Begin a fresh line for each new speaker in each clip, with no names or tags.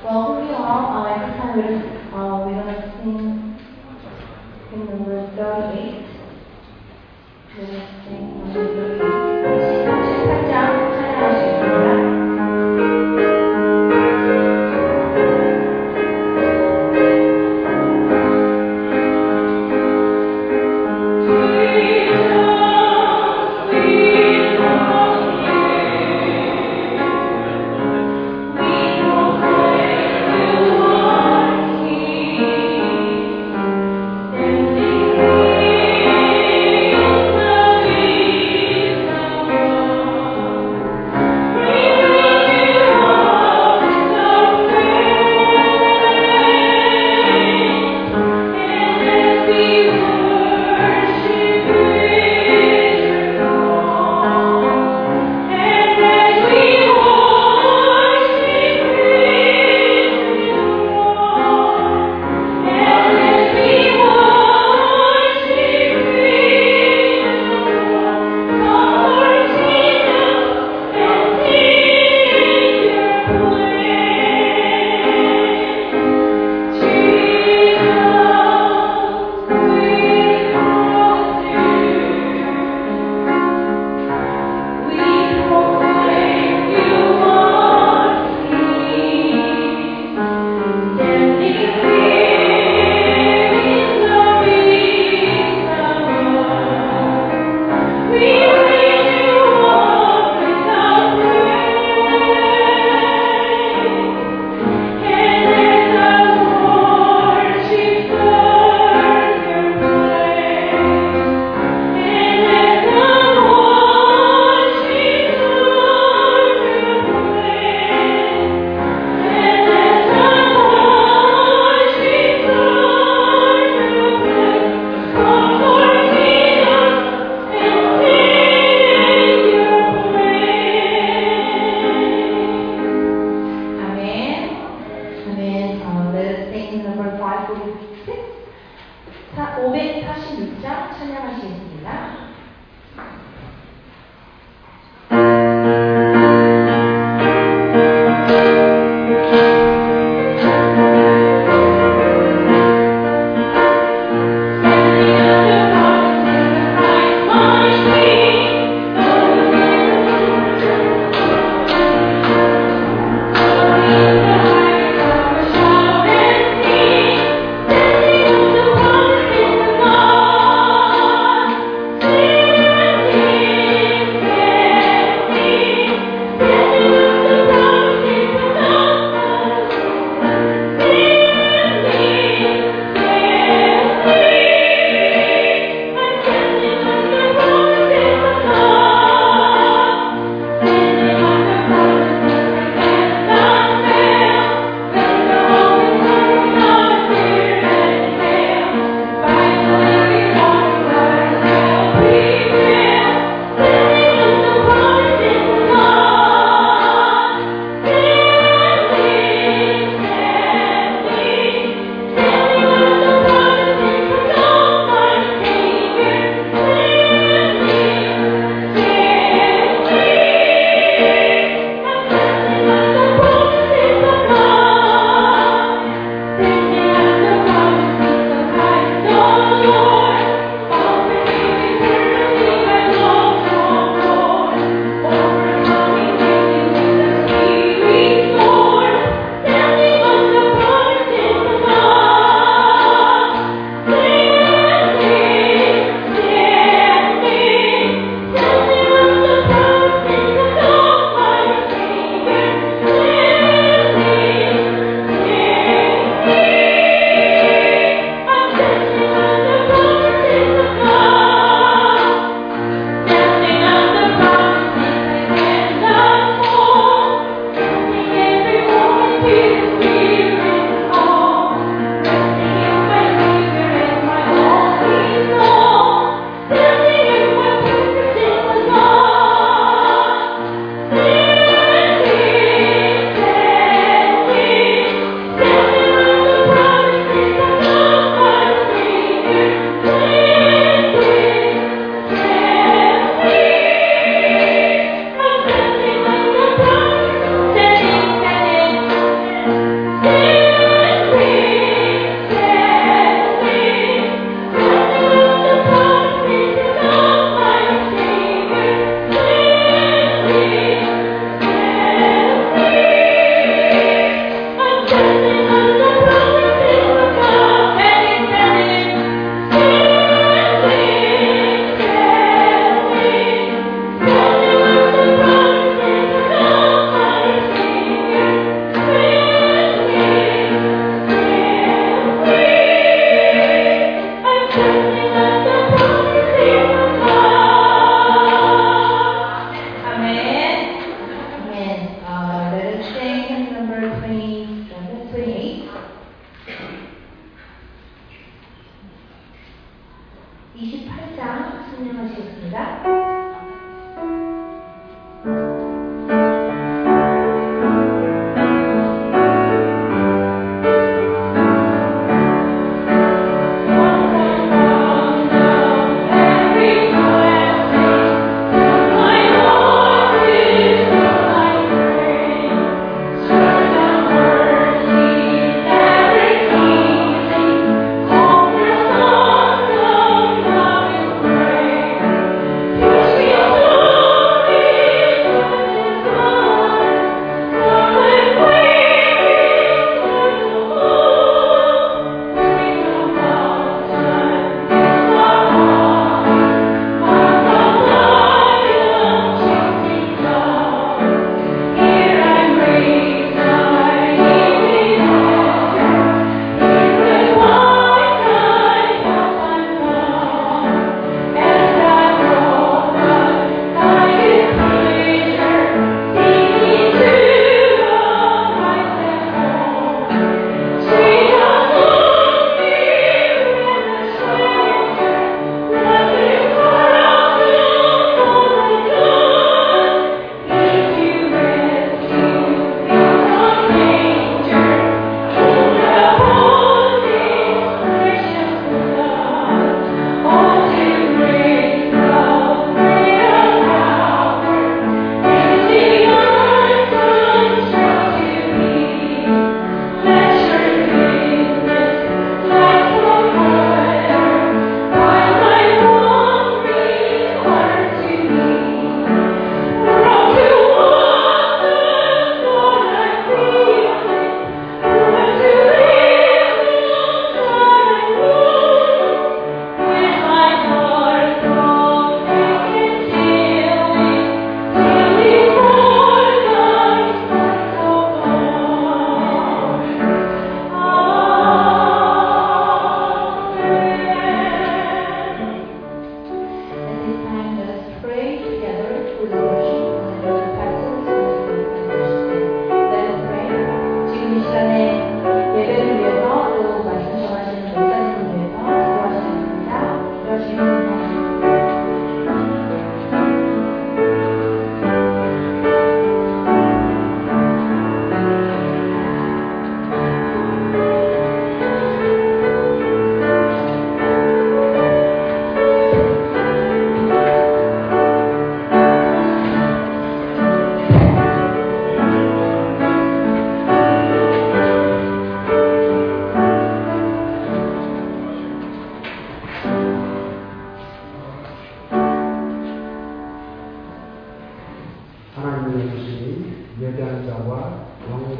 Welcome you all. At this time, we're gonna sing hymn number 38. We're gonna sing number 38. 78장 찬양할 수 있습니다.
Thank you.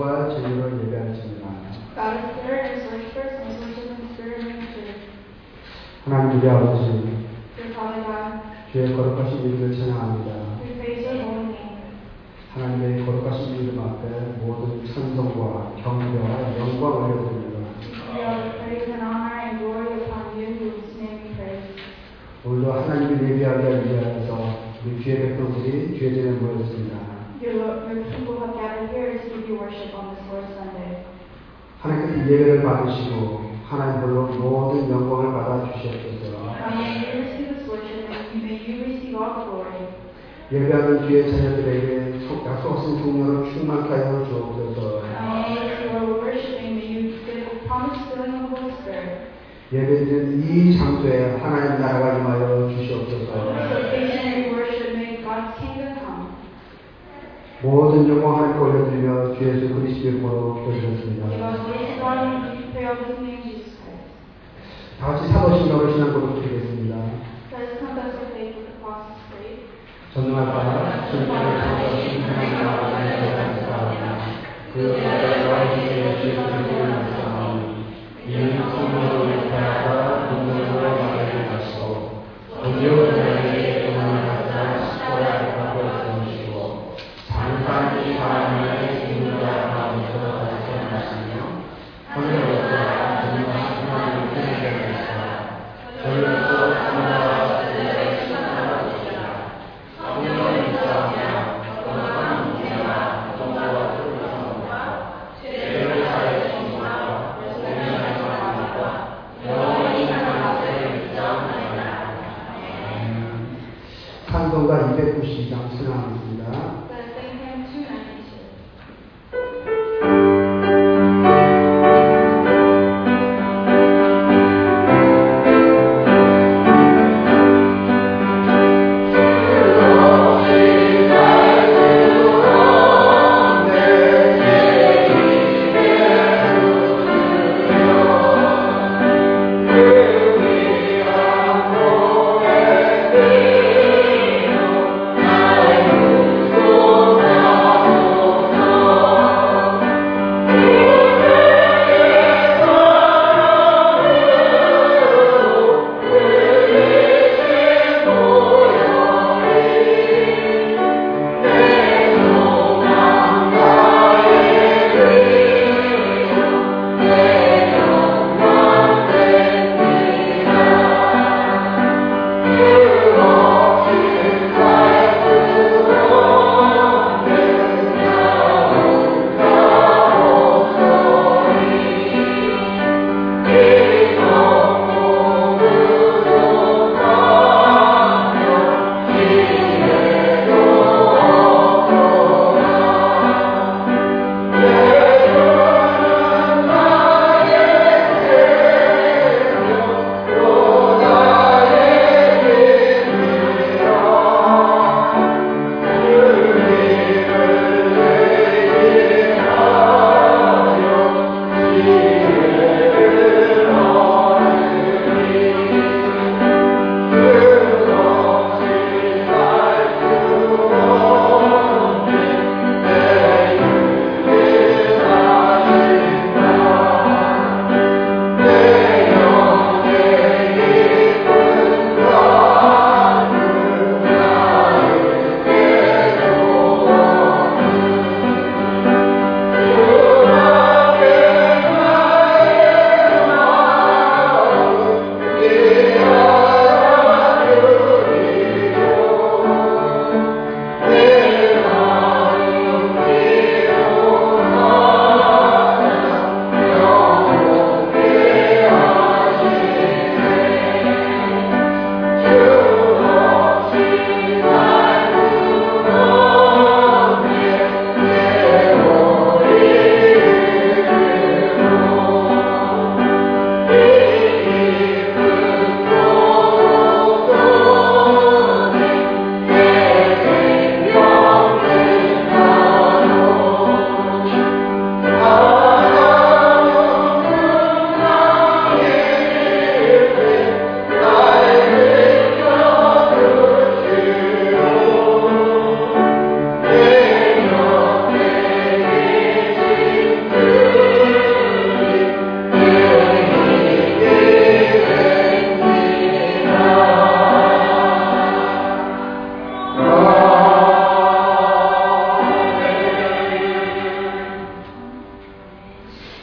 영과 진리로 예배하십니다.
God is spirit, and His worshipers must worship in spirit and in truth.
하나님 우리 아버지,
Dear Father God,
주의 거룩하신 이름을 찬양합니다.
we praise your holy name.
하나님의 거룩하신 이름 앞에 모든 찬송과 경배와 영광을 올려드립니다.
We all praise and honor and glory upon you, whose name we praise.
오늘도 하나님을 예배하기 위하여서 우리 주의 백성들이 주의 전에 모였습니다.
Your people have gathered here to give you worship on this Lord's Sunday.
하나님께서 예배를 받으시고 하나님 홀로 모든 영광을 받아 주시옵소서.
May you receive this worship, and may you receive all glory.
예배하는 주의 자녀들에게 약속하신 성령으로 충만케 하여 주옵소서.
May you are worshiping, may you give the promised filling of the Holy Spirit.
예배드리는 이 장소에 하나님 나라가 임하여 주시옵소서.
Location and worship, may God's kingdom come.
모든 영광 하나님께 올려드리며 주 예수 그리스도의 이름으로 기도드렸습니다.
Give us this God, and we pray of His name, Jesus Christ.
다 같이 사도신경을 신앙 고백 드리겠습니다.
Let us confess our faith with the Apostles' Creed.
전능하다 신령을 통하신 하나님 아버지의 감사합니다. 그 아들과 주의 주님을 감사합니다. 이는 성령으로 잉태하다 눈물로 마음을 가시고 온전하게 영원을 갖다 십자가에 못 박히시고 장사한 사람의 인자 가운데서 발생하시며 하늘로부터 전능하신 하나님을 통해서 저희로서 하나와 주의 신하시라 성령을 인자하며 거룩한 무게와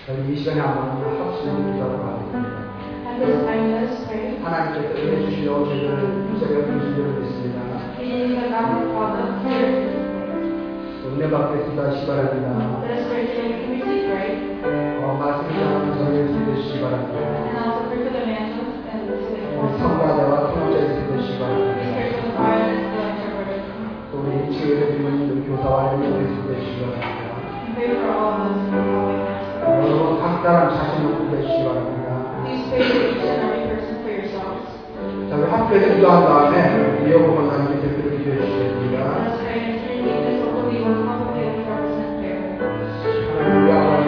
이 시간에 한번 합심한 기도를 받습니다.
At this time, let us pray.
하나님께서 은혜 주시어 저희를 유사가 주시기를 믿습니다.
Beginning the God of Father, Spirit.
은혜 받겠습니다. 시바랍니다.
Let us pray so we can receive grace.
말씀을 전하는 저희의 수 되시기 바랍니다.
And also pray for the evangelists and to
우리
inform them.
성가대와 통역자의 수 되시기
We
바랍니다.
pray for the choir and the interpreters.
또 우리 치유의 부모님 교사와 우리 수 되시기 바랍니다.
And pray for all those who are helping us.
여러분 각 사람 자신을 구되시기 바랍니다.
Please pray for each and every person for yourselves.
자, 우리 학교에서 기도한 다음에 이어보고 하나님께 대표로 기도해 주시겠습니다.
Let us pray and intercede this will be one of the represent prayer.
하나님 우리 아버지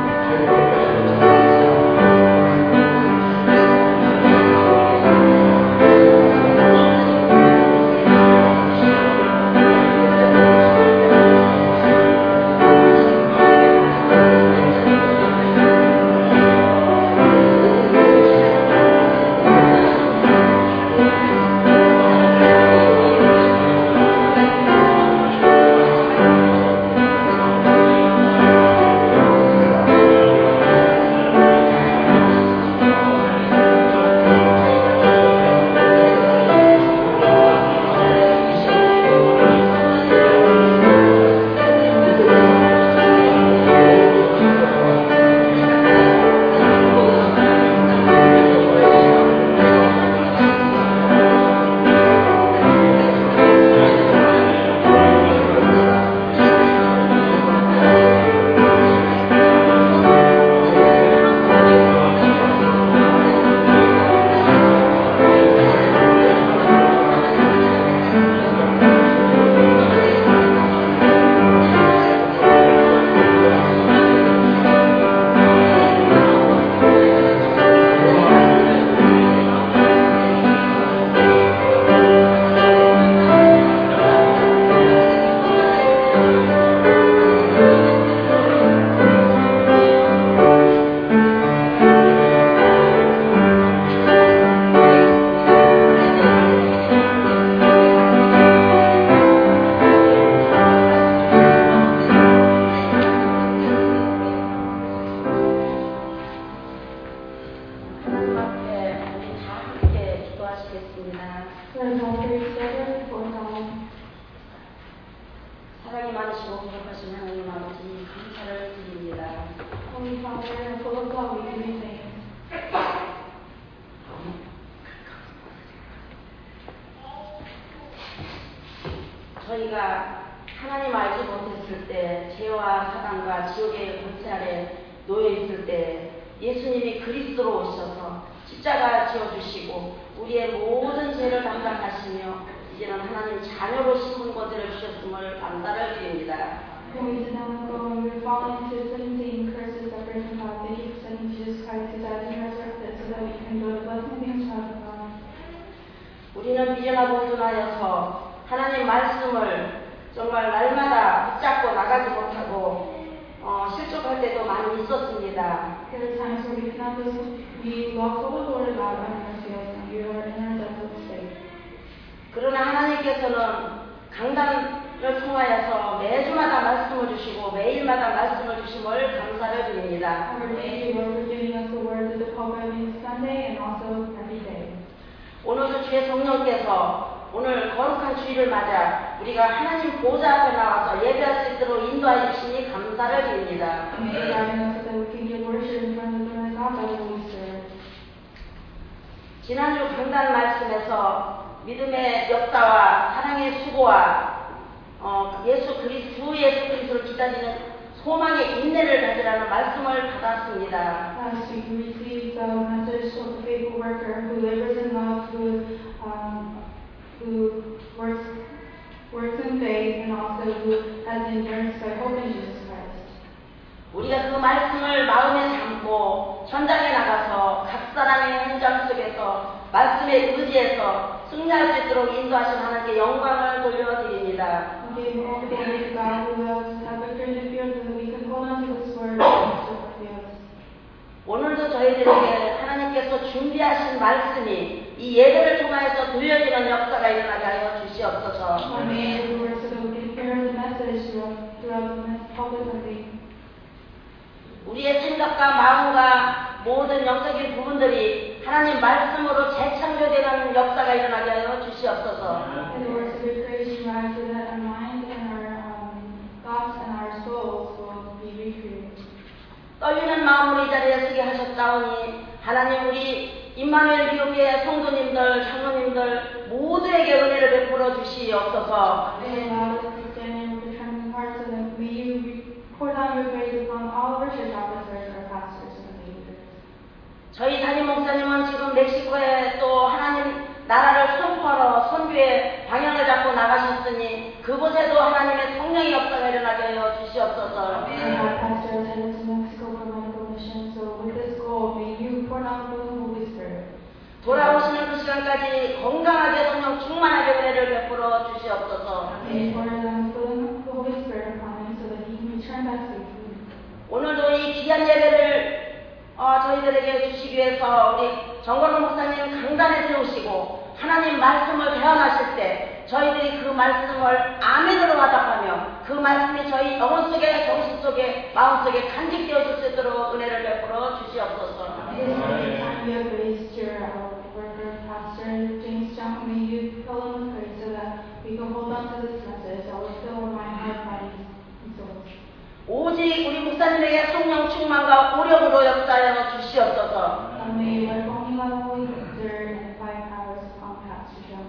저희가 하나님 알지 못했을 때 죄와 사단과 지옥의 권세 아래 놓여 있을 때 예수님이 그리스도로 오셔서 십자가 지어주시고 우리의 모든 죄를 담당하시며 이제는 하나님 자녀로 신분 권세를 주셨음을 감사를 드립니다.
When we did not go and we were falling into sin, curses, separation from God, thank you for sending Jesus Christ who died and resurrected so that we can go to blessing and being a child of God.
우리는 미련하고 분하여서 하나님 말씀을 정말 날마다 붙잡고 나가지 못하고 실족할 때도 많이 있었습니다.
There are times where we cannot listen, we lost all the word of God on our fields and we are in our desolate state.
그러나 하나님께서는 강단을 통하여서 매주마다 말씀을 주시고 매일마다 말씀을 주심을 감사를 드립니다.
Our thank you, Lord, for giving us the word of the programming Sunday and also every day.
오늘도 주의 성령께서 오늘 거룩한 주일을 맞아 우리가 하나님 보좌 앞에 나와서 예배할 수 있도록 인도해 주시니 감사를 드립니다.
May you guide us so that we can give worship in front of the throne of God by the Holy Spirit.
지난주 강단 말씀에서 믿음의 역사와 사랑의 수고와 주 예수 그리스도를 기다리는 소망의 인내를 가지라는 말씀을 받았습니다.
Last week we received the message of the faithful worker who labors in love, who works in faith, and also who has endurance by hope in Jesus Christ.
우리가 그 말씀을 마음에 담고 현장에 나가서 각 사람의 현장 속에서 말씀에 의지해서 승리할 수 있도록 인도하신 하나님께 영광을 돌려드립니다.
We give all the glory to God who loves to have victory in the field so that we can hold on to this word and serve the fields.
오늘도 저희들에게 하나님께서 준비하신 말씀이 이 예배를 통하여서 들려지는 역사가 일어나게 하여 주시옵소서.
May the word so that we can hear the message throughout the public Sunday.
우리의 생각과 생각과 마음과 모든 영적인 부분들이 하나님 말씀으로 재창조되는 역사가 일어나게 하여 주시옵소서.
And the works of your creation rise so that our minds and our thoughts and our souls will be recreated.
떨리는 마음으로 이 자리에 서게 하셨다오니 하나님 우리 임마누엘 기독교의 성도님들, 장로님들 모두에게 은혜를 베풀어 주시옵소서.
And allow us to stand in with the trembling hearts, so that may you pour down your grace upon all of our church officers, our pastors, and leaders.
저희 담임 목사님은 지금 멕시코에 또 하나님 나라를 선포하러 선교의 방향을 잡고 나가셨으니 그곳에도 하나님의 성령의 역사가 일어나게 하여 주시옵소서.
And our pastor is headed to Mexico for medical mission, so with this goal, may you pour down the Holy Spirit.
돌아오시는 그 시간까지 건강하게 성령 충만하게 은혜를 베풀어 주시옵소서.
May you pour down the Holy Spirit upon him, so that he can return back safely.
오늘도 이 귀한 예배를 저희들에게 주시기 위해서 우리 정건호 목사님 강단에 세우시고 하나님 말씀을 배워나실 때 저희들이 그 말씀을 아멘으로 화답하며 그 말씀이 저희 영혼 속에 정신 속에 마음 속에 간직되어질 수 있도록 은혜를 베풀어 주시옵소서.
This time you have raised your worker, Pastor James Chung. May you fill him with grace, so that we can hold on to this message that will fill our heart, bodies, and souls.
오직 우리 목사님에게 성령 충만과 오력으로 역사하여 주시옵소서.
May you let only love, Holy Spirit, and five powers upon Pastor Chung.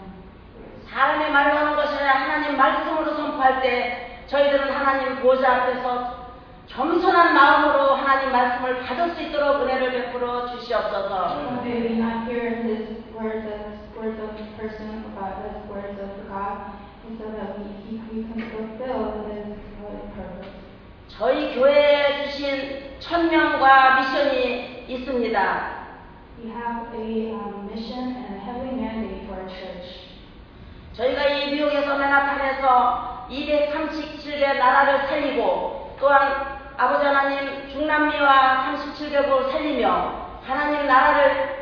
사람의 말로 하는 것이 아니라 하나님 말씀으로 선포할 때 저희들은 하나님 보좌 앞에서 겸손한 마음으로 하나님 말씀을 받을 수 있도록 은혜를 베풀어 주시옵소서.
May we not hear his words as words of a person, but as words of God, and so that we can fulfill his purpose.
저희 교회에 주신 천명과 미션이 있습니다.
We have a mission and a heavenly mandate for our church.
저희가 이 미국에서 맨하탄에서 237개 나라를 살리고 또한 아버지 하나님 중남미와 37개국을 살리며 하나님 나라를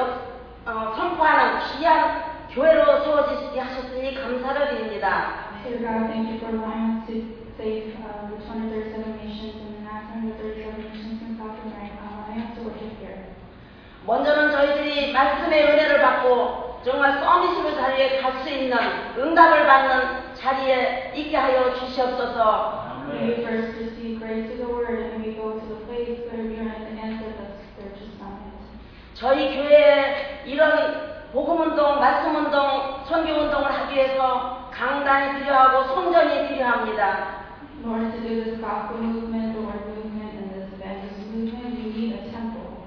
선포하는 귀한 교회로 세워지게 하셨으니 감사를 드립니다.
Dear God, thank you for allowing us to save the 237 nations and the 937 nations in South America, allowing us to worship here.
먼저는 저희들이 말씀의 은혜를 받고 정말 서밋으로 자리에 갈 수 있는 응답을 받는 자리에 있게 하여 주시옵소서.
May we first receive grace to the word, and we go to the place where we are at the end of the spiritual summit.
저희 교회에 이런 복음운동, 말씀운동, 선교운동을 하기 위해서 강단이 필요하고 성전이 필요합니다.
In order to do this gospel movement, the word movement, and this evangelist movement, we need a temple.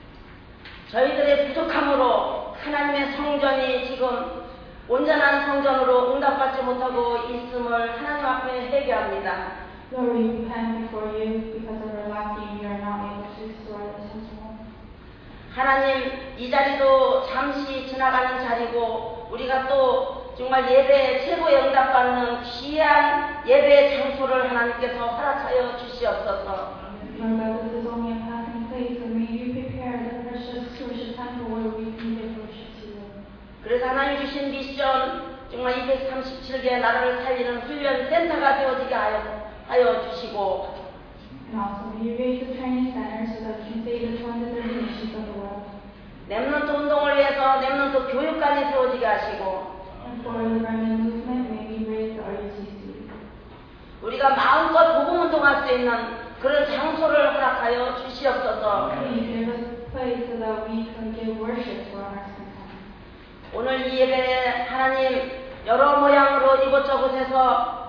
저희들의 부족함으로 하나님의 성전이 지금 온전한 성전으로 응답받지 못하고 있음을 하나님 앞에 회개합니다.
Lord, we repent before you because of our lacking. We are not able to restore the temple.
하나님, 이 자리도 잠시 지나가는 자리고 우리가 또 정말 예배에 최고의 응답받는 귀한 예배의 장소를 하나님께서 허락하여 주시옵소서.
Lord God, this is only a passing place, and may you prepare the precious worship temple where we can give worship to you.
그래서 하나님 주신 미션, 정말 237개 나라를 살리는 훈련 센터가 되어지게 하여 주시고
And also, may you raise the training center so that we can save the 230 nations of the world.
렘넌트 운동을 위해서 렘넌트 교육관이 세워지게 하시고
And for the remnant movement, may we raise the RUTC.
우리가 마음껏 복음 운동할 수 있는 그런 장소를 허락하여 주시옵소서.
Please give us a place so that we can give worship to our center.
오늘 이 예배에 하나님 여러 모양으로 이곳저곳에서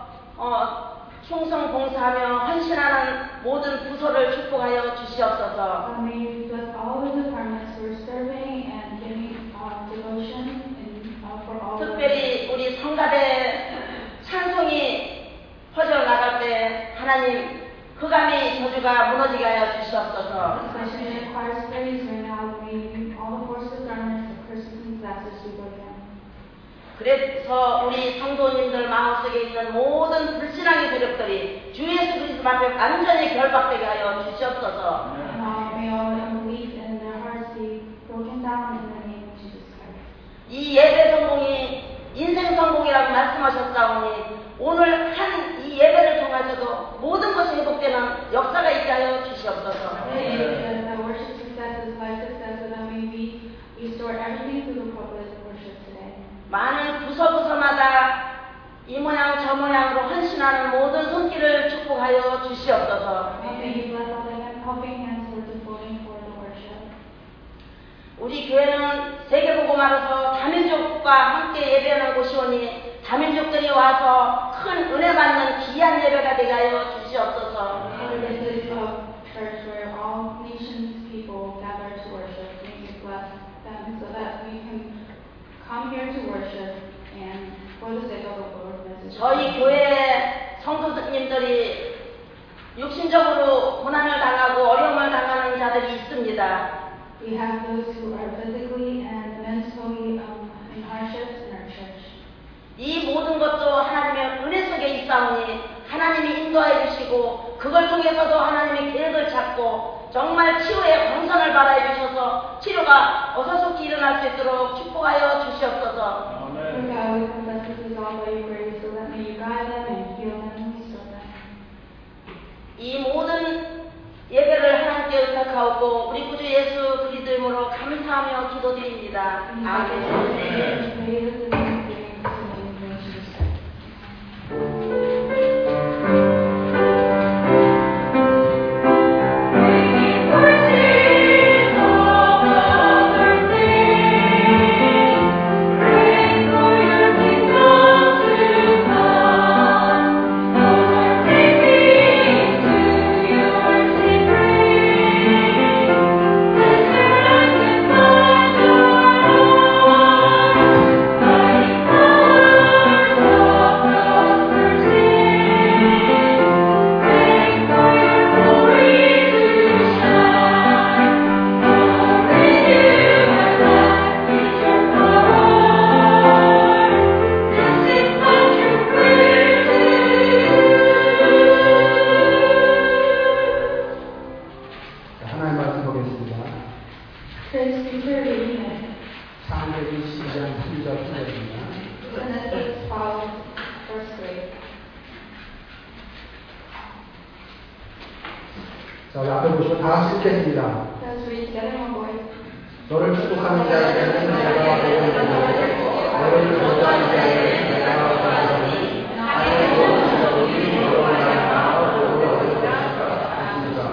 충성 봉사하며 헌신하는 모든 부서를 축복하여 주시옵소서.
May you bless all the departments who are serving and giving devotion and for all.
특별히 우리 성가대 찬송이 퍼져 나갈 때 하나님 흑암의 저주가 무너지게 하여 주시옵소서.
Especially in the choir's praise right now, may all the forces of darkness, the curses and disasters sweep over them.
그래서 우리 성도님들 마음속에 있는 모든 불신앙의 세력들이 주 예수 그리스도 앞에 완전히 결박되게 하여 주시옵소서.
And may all the unbelief in their hearts be broken down in the name of Jesus Christ.
이 예배 성공이 인생 성공이라고 말씀하셨사오니 오늘 한 이 예배를 통해서도 모든 것이 회복되는 역사가 있게 하여 주시옵소서.
May
이 모양 저 모양으로 헌신하는 모든 손길을 축복하여 주시옵소서.
May you bless all the helping hands who are devoting for the worship.
우리 교회는 세계복음화로서 다민족과 함께 예배하는 곳이오니 다민족들이 와서 큰 은혜 받는 귀한 예배가 되게 하여 주시옵소서.
This is a church where all nations people gather to worship. May you bless them so that we can come here to worship and for the sake of the Lord.
저희 교회 성도님들이 육신적으로 고난을 당하고 어려움을 당하는 자들이 있습니다.
We have those who are physically and mentally in hardships in our church.
이 모든 것도 하나님의 은혜 속에 있사오니 하나님이 인도해 주시고 그걸 통해서도 하나님의 계획을 찾고 정말 치유의 광선을 발하여 주셔서 치료가 어서속히 일어날 수 있도록 축복하여 주시옵소서.
Lord God, we confess this is all by your grace, so that may you guide them and heal them and restore them.
이 모든 예배를 하나님께 의탁하고 우리 구주 예수 그리스도 이름으로 감사하며 기도드립니다. 아멘.
Praise the Lord.
자, 우리 앞에 보시면 다 같이 읽겠습니다.
Let's read together one voice.
너를 축복하는 자에게는 내가 복을 주고 너를 저주하는 자에게는 내가 벌을 주니 나의 모든 자손이 너로 말미암아 복을 얻을 것이다.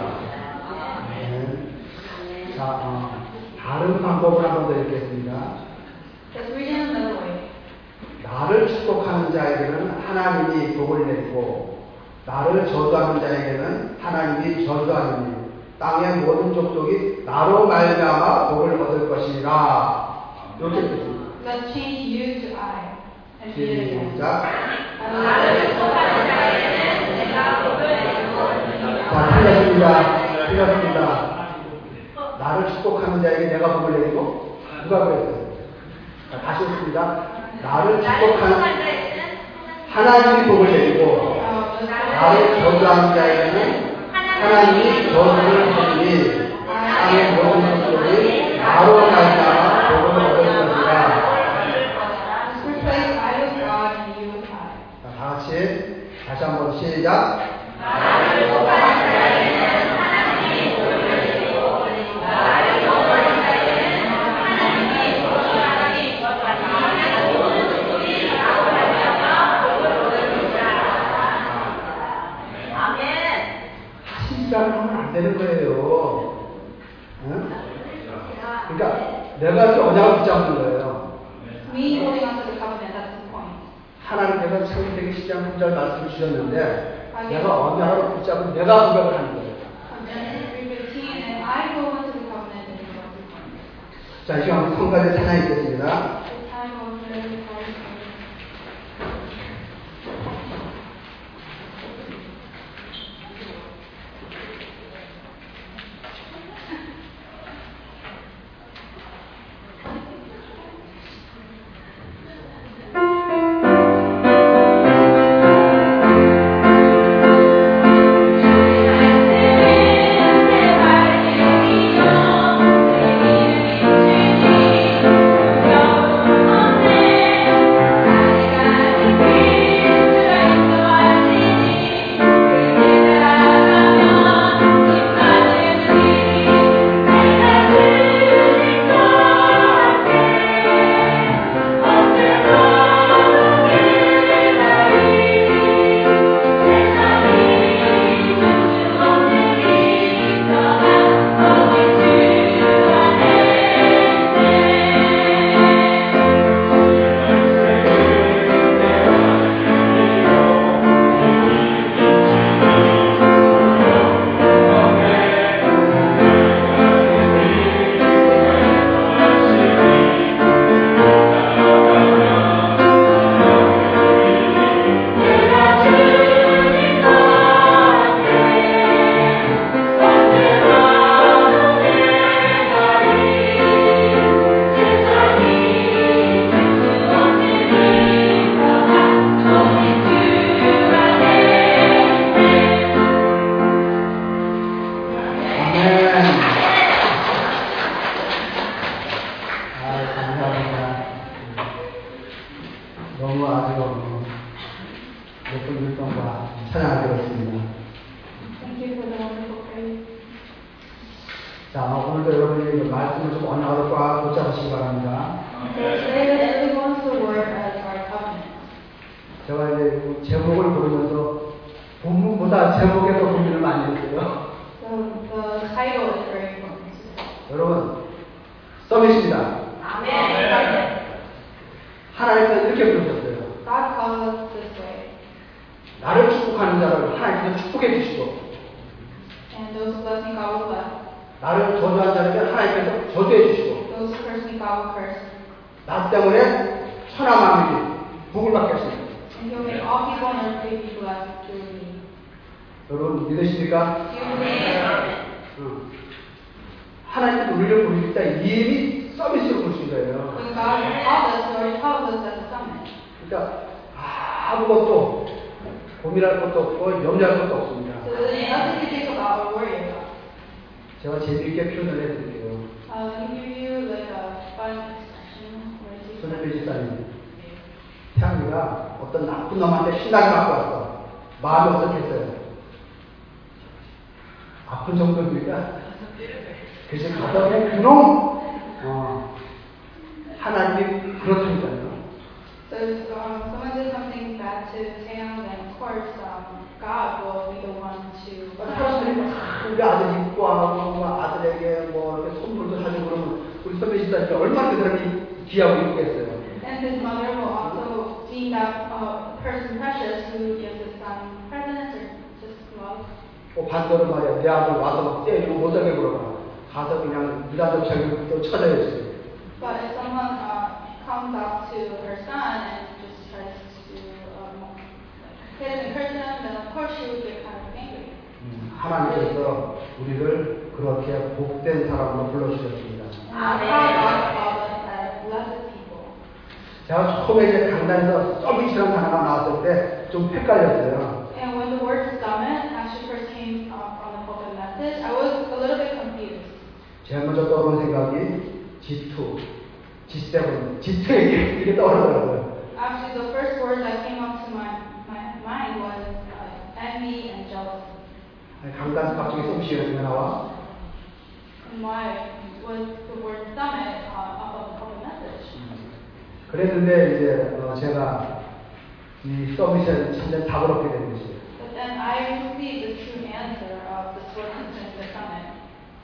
자, 다른 방법을 한 번 더 읽겠습니다.
Let's read it another way.
나를 축복하는 자에게는 하나님이 복을 내리고 나를 저주하는 자에게는 하나님이 저주하느니 땅의 모든 족속이 나로 말미암아 복을 얻을 것이니라. 이렇게 뜻입니다.
Let's change you to I and read it again.
시작.
나를 축복하는 자에게는 내가 복을 내리고
자, 틀렸습니다. 틀렸습니다. 나를 축복하는 자에게 내가 복을 내리고 누가 그랬어요? 자, 다시 했습니다. 나를 축복하는 하나님이 복을 내리고 나를 저주하는 자에게는 하나님이 저주를 하시니 땅의 모든 족속이 나로 말미암아 복을 얻을 것이라.
Replace I with God and you with I.
자, 다 같이 다시 한번 시작.
나를 축복하는 자에게는 하나님이 복을 내리고 나를 저주하는 자에게는 하나님이 저주하니 땅의 모든 족속이 나로 말미암아 복을 얻을 것이라.
아멘.
하신다고 하면 안 되는 거예요. 응? 그러니까 내가 이렇게 언약을 붙잡는 거예요.
Me holding on to the covenant, that's the point.
하나님께서 창세기 10장 9절 말씀을 주셨는데 내가 언약을 붙잡고 내가 고백을 하는 거예요.
From Genesis 3:15, and I go into the covenant and you are the point.
자, 이 시간 우리 성가대 찬양 있겠습니다.
The time of the Lord.
내
자, 오늘도 여러분이 말씀을 좀 언약으로 꽉 붙잡으시기 바랍니다.
Today that everyone's the word as our covenant.
제가 이제 그 제목을 고르면서 본문보다 제목에 더 고민을 많이 했어요.
So the title is very important.
여러분, 서밋입니다.
아멘.
하나님께서 이렇게 부르셨어요.
God calls us this way,
나를 축복하는 자를 하나님께서 축복해 주시고,
and those who bless me, God will bless.
나를 저주한 자에게 하나님께서 저주해 주시고,
Those who curse me, God will curse.
나 때문에 천하 만민이 복을 받겠습니다.
And He will make all people on earth be blessed through me.
여러분 믿으십니까?
Do you believe it?
하나님께서 우리를 부르실 때 이미 서비스로 부르신 거예요.
When God called us, He already called us as a summit.
그러니까 아무것도 고민할 것도 없고 염려할 것도 없습니다.
So there's nothing to think about or worry about.
제가 재미있게 표현을 해드릴게요.
Let me give you like a fun expression.
손흥민 집사님, 태양이가 어떤 나쁜 놈한테 신나게 맞고 왔어. 마음이 어떻겠어요? 아픈 정도입니까? 그래서 가정의 그놈 하나님이 그렇다니까요.
So if someone did something bad to Sam, then of course God will be the one to
사람들이 막 우리 아들 입고하고 아들에게 뭐 이렇게 선물도 사주고 그러면 우리 선배 집사님이 얼마나 그 사람이 귀하고 이쁘겠어요.
And his mother will also see that person precious who gives his son presents or just love.
반대로 말이야. 내 아들 와서 막 때리고 못하게 물어봐. 가서 그냥 이단적 자격을 또 찾아야지.
But if someone comes up to her son and just tries to hit him and curse him, then of course she would get kind of angry.
하나님께서 우리를 그렇게 복된 사람으로 불러주셨습니다.
And that's how God called us as blessed people.
제가 처음에 이제 강단에서 서밋이라는 단어가 나왔을 때 좀 헷갈렸어요.
And when the word summit actually first came from the pulpit message, I was a little bit confused.
제일 먼저 떠오르는 생각이 G2, G7, G2 이게 떠오르더라고요.
Actually, the first word that came up to my mind was envy and jealousy.
강단 갑자기 서밋이 왜 나와?
And why was the word summit up on the pulpit message?
그랬는데 이제 제가 이 서밋에 진짜 답을 얻게 된 것이에요.
But then I received the true answer of this word concerning the summit.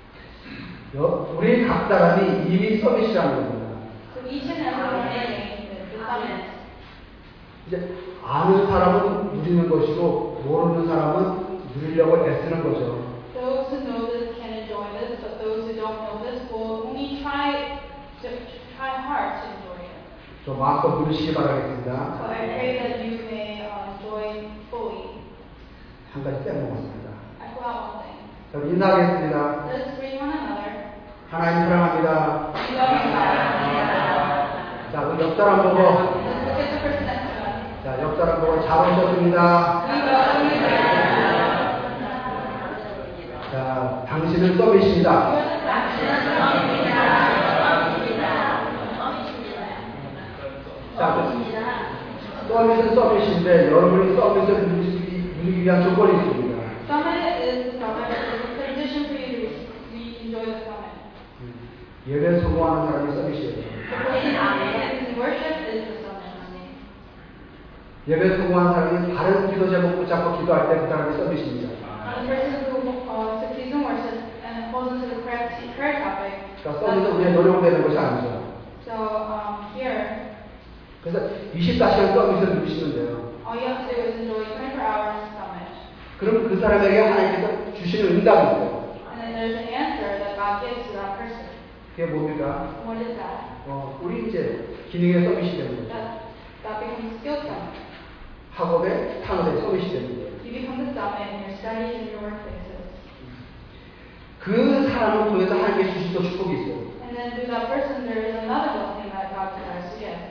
우리 각 사람이 이미 서밋이라는 겁니다.
So each and every one of us is the summit.
이제 아는 사람은 누리는 것이고 모르는 사람은 누리려고 애쓰는 거죠.
Those who know this can enjoy this, but those who don't know this will only try hard to enjoy it.
좀 마음껏 누리시기 바라겠습니다.
So I pray that you may enjoy fully.
한 가지 빼먹었습니다.
I forgot one thing.
자, 인사하겠습니다.
Let us greet one another.
하나님 사랑합니다.
We love you, God.
자, 우리 옆 사람 보고,
Let's look at the person next to us.
자, 옆 사람 보고 잘 오셨습니다.
We love you, God.
자, 당신은 서밋입니다. 자, 서밋은 서밋인데 여러분이 서밋을 누리기 위한 조건이 있습니다.
Summit is the condition for you to enjoy the summit.
예배 성공하는 사람이 서밋이에요.
In worship is the summit.
예배 성공하는 사람이 다른 기도 제목 붙잡고 기도할 때 그 사람이 서밋입니다.
The person who succeeds in worship and holds into the prayer topic.
그러니까 서밋은 우리의 노력으로 되는 것이 아니죠.
So here,
그래서 24시간 서밋을 누리시면 돼요.
all you have to do is enjoy 24 hours summit.
그럼 그 사람에게 하나님께서 주시는 응답이 있어요.
And then there's an answer that God gives to that person.
그게 뭡니까?
What is that?
우리 이제 기능의 서밋이 되는 거죠.
That becomes skill summit.
학업의 산업의 서밋이 되는 거예요.
You become the summit in your studies and your workplaces.
그 사람을 통해서 하나님께 주신 또 축복이 있어요.
And then through that person, there is another blessing that God desires to give.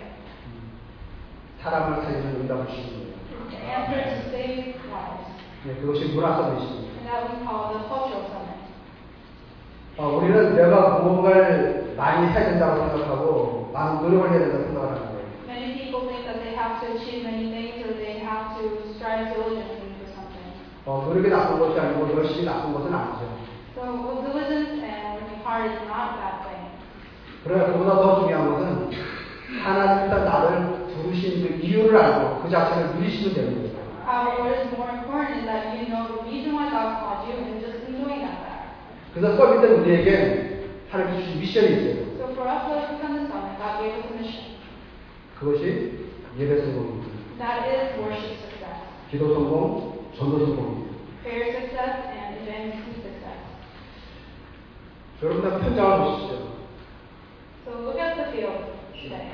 사람을 살리는 응답을 주시는 거예요.
The answer to save lives.
네, 그것이 문화 서밋입니다.
And that we call the cultural summit.
우리는 내가 무언가를 많이 해야 된다고 생각하고 많은 노력을 해야 된다고 생각을 하는 거예요.
Many people think that they have to achieve many things or they have to strive diligently for something.
노력이 나쁜 것이 아니고 열심히 나쁜 것은 아니죠.
So diligence and working
그러나 그보다 더 중요한 것은 하나님께서 나를 부르신 그 이유를 알고 그 자체를 누리시면 되는 거예요.
What is more important is that you know the reason why God called you and just enjoying that fact.
그래서 서밋된 우리에게 하나님 주신 미션이 있어요.
So for us to become the summit, God gave us a mission.
그것이 예배 성공입니다.
That is worship success.
기도 성공, 전도 성공입니다.
Prayer success and evangelism success.
여러분 다 현장을 보십시오.
So look at the field today.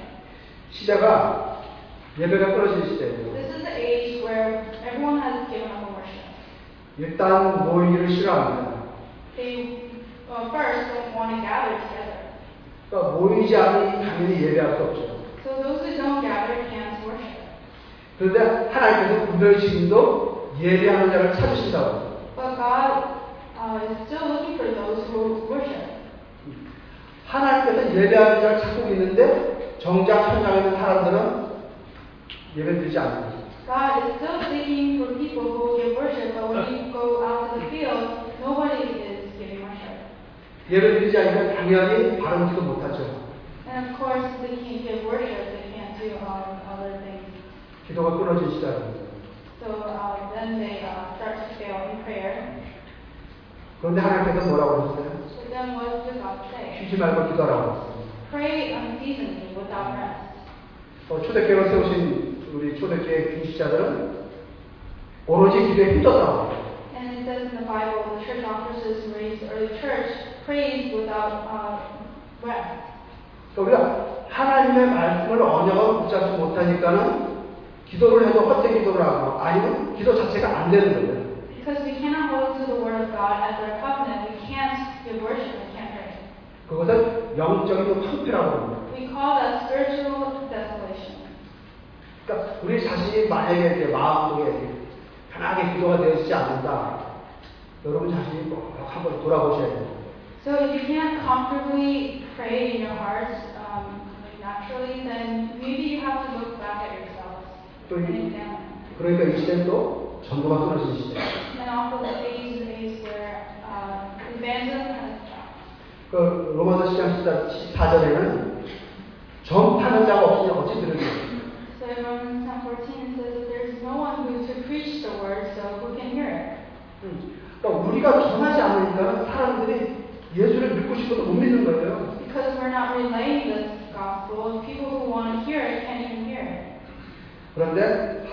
시대가 예배가 떨어지는 시대예요.
This is the age where everyone has given up on worship.
일단 모이기를 싫어합니다.
They first don't want to gather together.
그러니까 모이지 않으니 당연히 예배할 수 없죠.
So those who don't gather can't worship.
그런데 하나님께서 분명히 지금도 예배하는 자를 찾으신다고.
But God is still looking for those who worship.
하나님께서 예배하는 자를 찾고 있는데 정작 현장에 있는 사람들은 예배드리지 않습니다.
God is still seeking for people who will give worship, but when you go out to the field, nobody is giving worship.
예배드리지 않으면 당연히 바른 기도 못하죠.
And of course, they can't give worship, they can't do other things.
기도가 끊어진 시작입니다.
So then they start to fail in prayer.
그런데 하나님께서 뭐라고 하셨어요?
But then what does God say?
쉬지 말고 기도하라고 하셨어요.
Pray unceasingly without rest.
초대교회를 세우신 우리 초대교회 중직자들은 오로지 기도에 힘썼다고 해요.
And it says in the Bible, the church officers who raised the early church praised without rest.
우리가 하나님의 말씀을 언약을 붙잡지 못하니까는 기도를 해도 헛된 기도를 하고 아니면 기도 자체가 안 되는 거예요.
Because we cannot hold to the word of God as our covenant, we can't give worship, we can't pray.
그것은 영적인 황폐라고 합니다.
We call that spiritual desolation.
그러니까 우리 자신이 만약에 이렇게 마음속에 편하게 기도가 되어지지 않는다. 여러분 자신이 꼭 한번 돌아보셔야 돼요.
So if you can't comfortably pray in your heart naturally, then maybe you have to look back at yourselves and examine.
그러니까 이 시대는 또 전도가 끊어진 시대.
And also the age is the age where evangelism has stopped.
그 로마서 10장 14절에는 점 타는 자가 없으니 어찌 들으리요.
So in Romans 10:14 it says that there is no one who to preach the word, so who can hear it?
그러니까 우리가 전하지 않으니까 사람들이 예수를 믿고 싶어도 못 믿는 거예요.
Because we're not relaying this gospel, people who want to hear it can't even hear it.
그런데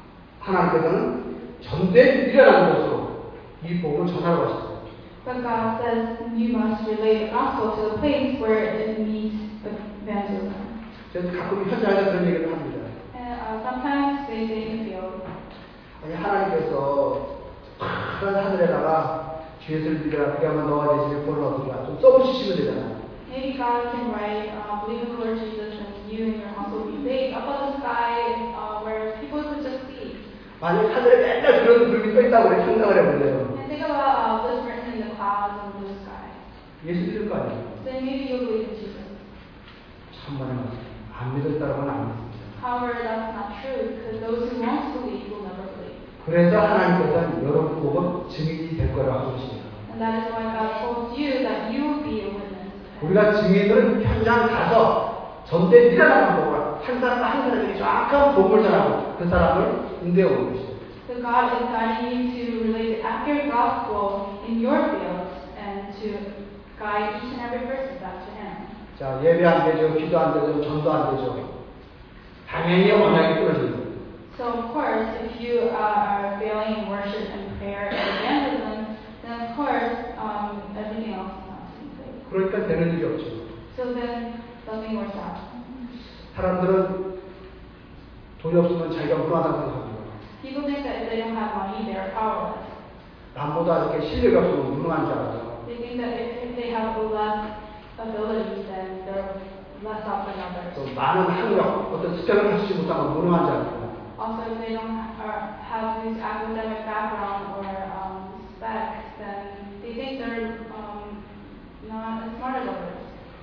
하나님께서는 전대에 미련한 것으로 이 복음을 전하라고 하셨어요.
But God says you must relay the gospel to the place where it needs evangelism.
저는 가끔 현장에서 그런 얘기를 합니다.
And sometimes they say in the field.
아니 하나님께서 큰 하늘에다가 죄를 믿으라 그게 하면 너와 내 집에 복을 얻으리라 좀 써보시면 되잖아요.
Maybe God can write, believe in the Lord Jesus and you and your house will be big up on the sky where people could just see.
만약 하늘에 맨날 그런 그룹이 떠 있다고 우리 생각을 해보세요.
And think about what's written in the clouds and the blue sky.
예수 믿을 거 아니에요.
Then maybe you'll believe in Jesus.
참만의 말씀. 안 믿었다고는 안 믿습니다.
However, that's not true because those who won't believe will never believe.
그래서 하나님께서는 여러분 복은 증인이 될 거라고 하십니다.
And that is why God told you that you will be a witness.
우리가 증인은 현장 가서 전대 미련한 복을 한 사람과 한 사람에게 정확한 복을 전하고 그 사람을 인도해 오는 것이죠.
So God is guiding you to relate the accurate gospel in your field and to guide each and every person back to Him.
자, 예배 안 되죠, 기도 안 되죠, 전도 안 되죠. 당연히 언약이 끊어집니다.
So of course, if you are failing in worship and prayer and evangelism, then of course everything else is not taking place.
그러니까 되는 일이 없죠.
So then nothing works out.
사람들은 돈이 없으면 자기가 무능하다고 생각합니다.
People think that if they don't have money, they are powerless.
남보다 이렇게 실력이 없으면 무능한 줄 알아요.
They think that if they have less ability, then they're less off than others.
또 많은 학력, 어떤 스펙을 갖추지 못하면 무능한 줄 알아요.
Also, if they don't have this academic background or specs, then they think they're not as smart as others.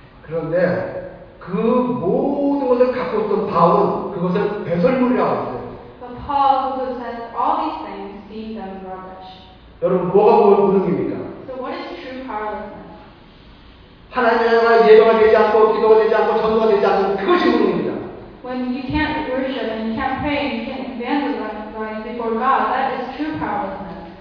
그런데 그 모든 것을 갖고 있던 바울은 그것을 배설물이라고 했어요.
But Paul, who possessed all these things, sees them rubbish.
여러분 뭐가 무능입니까?
So what is true powerlessness?
하나님의 나라가 예배가 되지 않고 기도가 되지 않고 전도가 되지 않는 그것이 무능입니다.
When you can't worship and you can't pray and you can't evangelize before God, that is true powerlessness.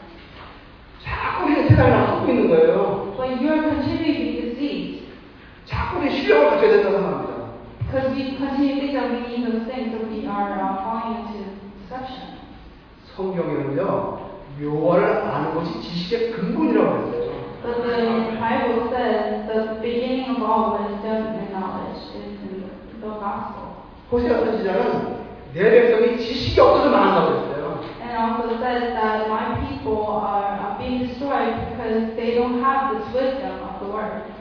자꾸 우리는 세상을 하고 있는 거예요.
But you are continuing to be deceived.
자꾸 우리 실력을 갖춰야 된다고 합니다.
Because we continue to think that we need those things, so we are falling into deception.
성경에는요, 묘를 아는 것이 지식의 근본이라고 했어요.
But the Bible says the beginning of all wisdom and knowledge is in the gospel.
호세아 선지자는 내 백성이 지식이 없어서 망한다고 했어요.
And it also says that my people are being destroyed because they don't have this wisdom of the word.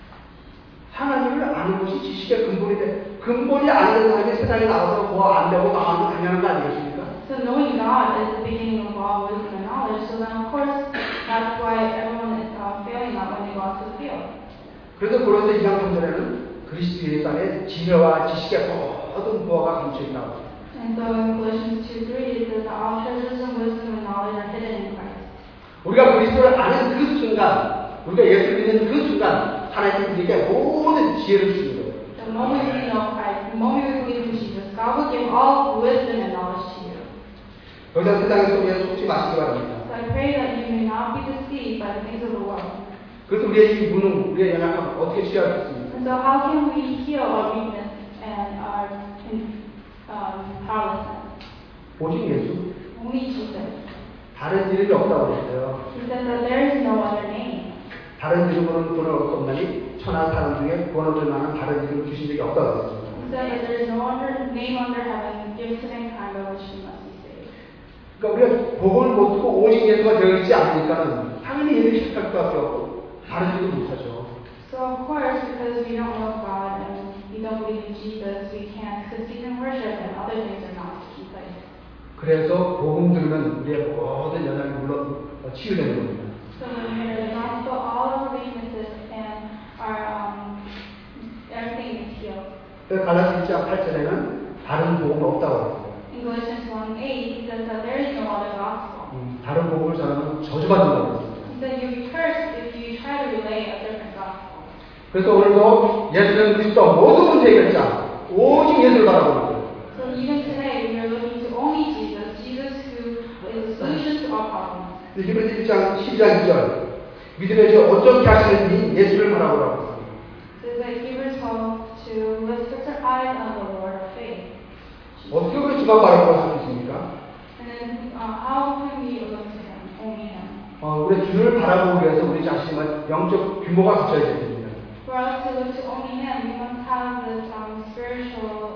하나님을 아는 것이 지식의 근본인데 근본이 아닌 사람이 세상에 나가서 뭐 안 되고 망하면 당연한 거 아니겠습니까?
So knowing God is the beginning of all wisdom and knowledge. So then, of course, that's why everyone is failing out when they go out to the field.
그래서 고린도 2장 3절에는 그리스도 예수 안에 지혜와 지식의 모든 부하가 감춰 있다고.
And so in Colossians 2:3 it says that all treasures and wisdom and knowledge are hidden in Christ.
우리가 그리스도를 아는 그 순간, 우리가 예수를 믿는 그 순간 하나님은 우리에게 모든 지혜를 주는 거예요.
The moment we know Christ, the moment we believe in Jesus, God will give all wisdom and knowledge to you.
여기서 세상의 소리에 속지 마시기 바랍니다.
So I pray that you may not be deceived by the things of the world.
그래서 우리의 이 무능, 우리의 연약함 어떻게 취할 수 있습니까?
And so how can we heal our weakness and our powerlessness?
오직 예수,
Only Jesus.
다른 이름이 없다고 그랬어요.
He said that there is no other name.
다른 이름으로는 구원을 얻을 수 없나니 천하 사람 중에 구원을 얻을 만한 다른 이름을 주신 적이 없다고 그랬어요.
He said that there is no other name under heaven given to mankind by which we must be saved.
그러니까 우리가 복을 못 듣고 오직 예수가 되어 있지 않으니까는 당연히 예배를 시작할 수밖에 없고 다른 일도 못하죠.
So of course, because we don't know God and we don't believe in Jesus, we can't succeed in worship and other things are not taking place.
그래서 복음 들으면 우리의 모든 연약이 물론 치유되는 겁니다.
So when we hear the gospel, all of our weaknesses and our everything is healed.
그래서 갈라디아 1장 8절에는 다른 복음은 없다고 그랬어요.
In Galatians 1:8, he says that there is no other gospel.
다른 복음을 전하면 저주받는다고 그랬어요.
He said you'll be cursed if you try to relay a different gospel.
그래서 오늘도 예수는 그리스도 모든 문제 해결자 오직 예수를 바라보는 거예요.
So even today, we are looking to only Jesus, Jesus who is the solution to our problems.
히브리서 1장 12장 2절 믿음의 주 어떻게 하시는지 예수를 바라보라고 했습니다.
So that Hebrews 12 to let's fix our eyes on the Lord of faith.
어떻게 우리 주가 바라볼 수 있습니까?
And then how can we look to Him, only Him?
우리 주를 바라보기 위해서 우리 자신의 영적 규모가 갖춰야 됩니다.
For us to look to only Him, we must have this spiritual.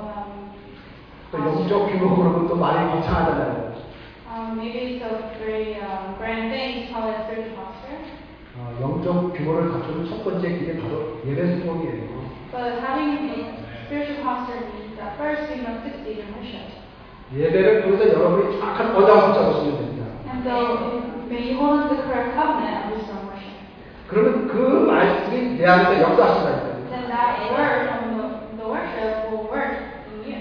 또 영적 규모 그러면 또 말이 거창하잖아요.
Maybe it's a very grand thing to call it spiritual posture.
영적 규모를 갖추는 첫 번째 길이 바로 예배 수목이에요.
But having a spiritual posture means that first we must succeed in worship.
예배를 통해서 여러분이 정확한 언약을 붙잡으시면 됩니다.
And so may you hold the correct covenant of wisdom worship.
그러면 그 말씀이 내 안에서 역사하신다니까요.
Then that word from the worship will work in you.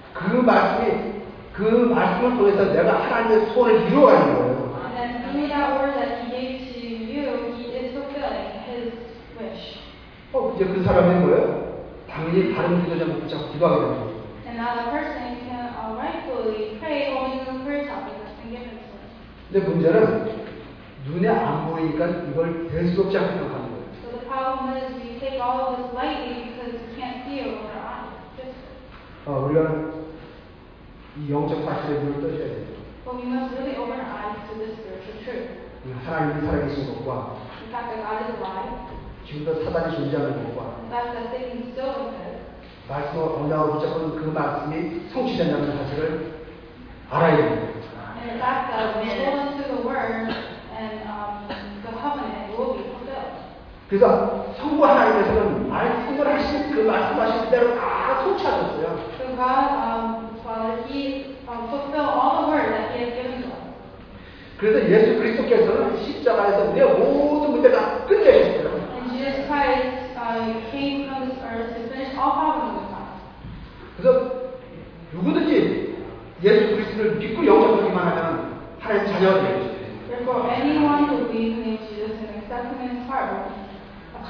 그 말씀을 통해서 내가 하나님의 소원을 이루어가는 거예요.
And then through that word that He gave to you, He is fulfilling His wish.
이제 그 사람이 뭐예요? 당연히 다른 기도자를 붙잡고 기도하게 되는 거죠.
And now the person can rightfully pray only to the prayer topic that's been given to us.
근데 문제는 눈에 안 보이니까 이걸 대수롭지 않게 생각하는 거예요.
So the problem is we take all of this lightly because we can't see it with our eyes.
우리가 이 영적 사실에 눈을 떠셔야 돼요.
But we must really open our eyes to this spiritual truth.
하나님이 살아계신 것과
The fact that God is alive,
지금도 사단이 존재하는 것과
the fact that Satan still exists,
말씀을 언약으로 붙잡은 그 말씀이 성취된다는 사실을 알아야 됩니다.
and the fact that we hold on to the word and the covenant will be fulfilled.
그래서 성부 하나님께서는 말씀을 하신 그 말씀하신 대로 다 성취하셨어요.
So God, Father, He fulfilled all the word that He has given to us.
그래서 예수 그리스도께서는 십자가에서 우리의 모든 문제가 끝내셨어요.
And Jesus Christ came from this earth to finish all problems with us.
그래서 누구든지 예수 그리스도를 믿고 영접하기만 하면 하나님 자녀가 되겠죠.
Therefore, anyone who believes in Jesus and accepts Him in His heart will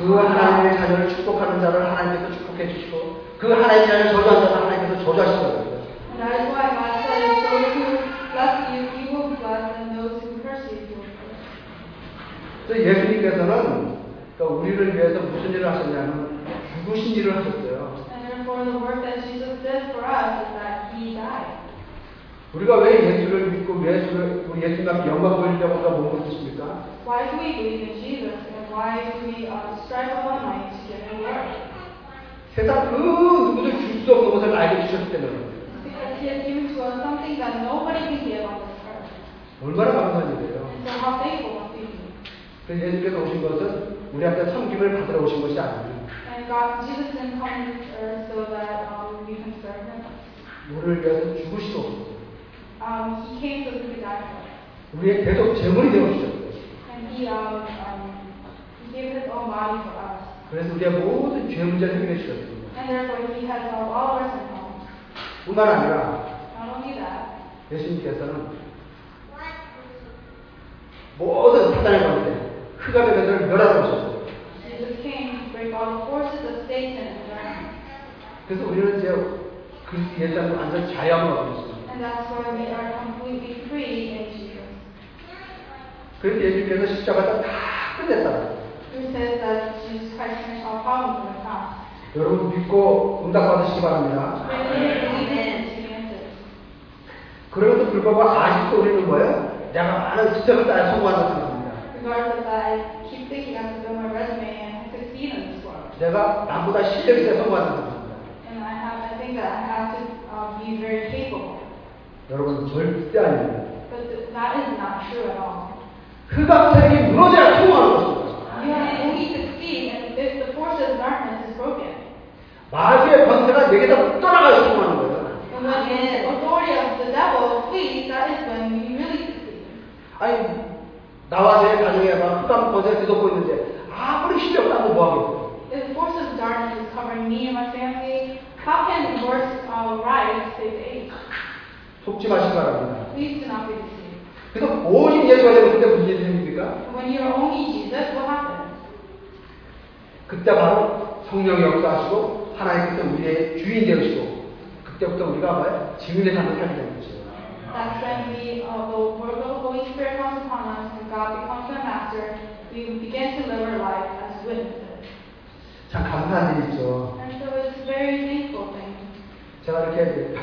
그 하나님의 자녀를 축복하는 자를 하나님께서 축복해 주시고 그 하나님의 자녀를 저주하는 자를 하나님께서 저주하시거든요.
And that is why God says, those who bless you, He will bless, and those who curse you, He will curse.
그래서 예수님께서는 그러니까 우리를 위해서 무슨 일을 하셨냐면 죽으신 일을 하셨어요.
And therefore, the work that Jesus did for us is that He died.
우리가 왜 예수를 믿고 우리 예수님 앞에 영광 돌리려고 우리가 몸을 쓰십니까?
Why do we believe in Jesus, and why do we strive all night to give Him glory?
세상 그 누구도 줄 수 없는 것을 알게 주셨기 때문에
It's because He has given to us something that nobody can give on this earth.
얼마나 감사한 일이에요.
And so how thankful must we be?
그래서 예수께서 오신 것은 우리한테 섬김을 받으러 오신 것이 아니에요.
And Jesus didn't come to this earth so that we can serve Him.
우리를 위해서 죽으시고 오셨어요.
He came so that we could die for us.
우리의 대속 제물이 되어 주셨어요.
And He gave His own body for us.
그래서 우리의 모든 죄 문제를 해결해 주셨습니다.
And therefore He has solved all our sin problems.
뿐만 아니라
Not only that,
예수님께서는 모든 사단의 권세, 흑암의 권세를 멸하러 오셨어요.
Jesus came to break all the forces of Satan and darkness.
그래서 우리는 이제 그리스도 예수 안에서 완전 자유함을 얻고 있습니다.
And that's why we are completely free in Jesus.
그래서 예수님께서 십자가에서 다 끝냈다.
Who says that Jesus Christ finished all problems in the past?
여러분 믿고 응답 받으시기 바랍니다.
Really believe in the answers.
그럼에도 불구하고 아직도 우리는 뭐예요? 내가 많은 스텝을 따라 성공하는 생각입니다.
Regardless of that, I keep thinking I have to build my resume and succeed in this world.
내가 남보다 실력이 있어 성공하는 생각입니다.
And I think that I have to be very capable.
여러분 절대 아닙니다.
But that is not true at all.
흑암 세력이 무너져야 성공하는 것입니다.
You can only succeed if the force of darkness is broken.
마귀의 권세가 내게서 떠나가야 성공하는 거예요.
And when the authority of the devil flees, that is when you really succeed.
아니 나와 내 가정에 막 흑암 권세가 뒤덮고 있는데 아무리 실력 따고 뭐하겠어요.
If the force of darkness is covering me and my family, how can the Lord rise to save the age?
속지 마시기 바랍니다.
Please do not be deceived.
그래서 오직 예수가 되고 그때 무슨 일이 생깁니까?
When you are only Jesus, what happens?
그때 바로 성령이 역사하시고 하나님께서 우리의 주인 되시고 그때부터 우리가 뭐예요? 증인의 삶을 살게 되는 거죠.
That's when the word of the Holy Spirit comes upon us and God becomes our master. We begin to live our life as witnesses.
참 감사한 일이죠.
And so it's a very thankful thing.
제가 이렇게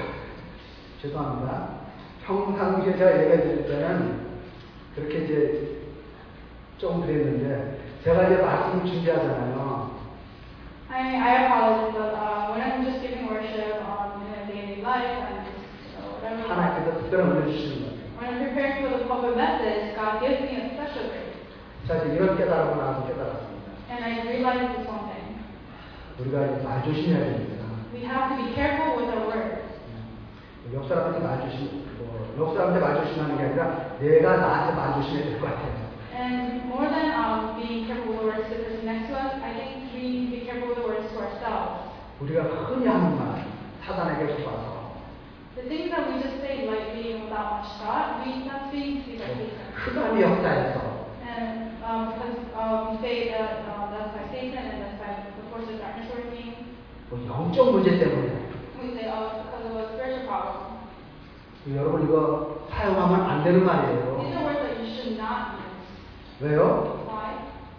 죄송합니다. 평상시에 제가 예배 드릴 때는 그렇게 이제 좀 그랬는데 제가 이제 말씀을 준비하잖아요.
I apologize, but when I'm just giving worship in a daily life and whatever.
하나님께서 특별한 은혜 주시는 거예요.
When I'm preparing for the public message, God gives me a special grace.
자, 이제 이런 깨달음을 나도 깨달았습니다.
And I realized this one thing.
우리가 이제 말 조심해야 됩니다.
We have to be careful with our words.
옆 사람한테 말 조심, 옆 사람한테 말 조심하는 게 아니라 내가 나한테 말 조심해야 될 것 같아요.
And more than being careful with the words to the person next to us, I think we need to be careful with the words to ourselves.
우리가 흔히 하는 말, 사단에게 속아서
The things that we just say lightly and without much thought, that's being deceived by Satan.
흑암의 역사에서
And because we say that that's by Satan and that's by the force of darkness working,
뭐 영적 문제 때문에
we say, oh, it's because of a spiritual problem.
여러분 이거 사용하면 안 되는 말이에요.
These are words that you should not use.
왜요?
Why?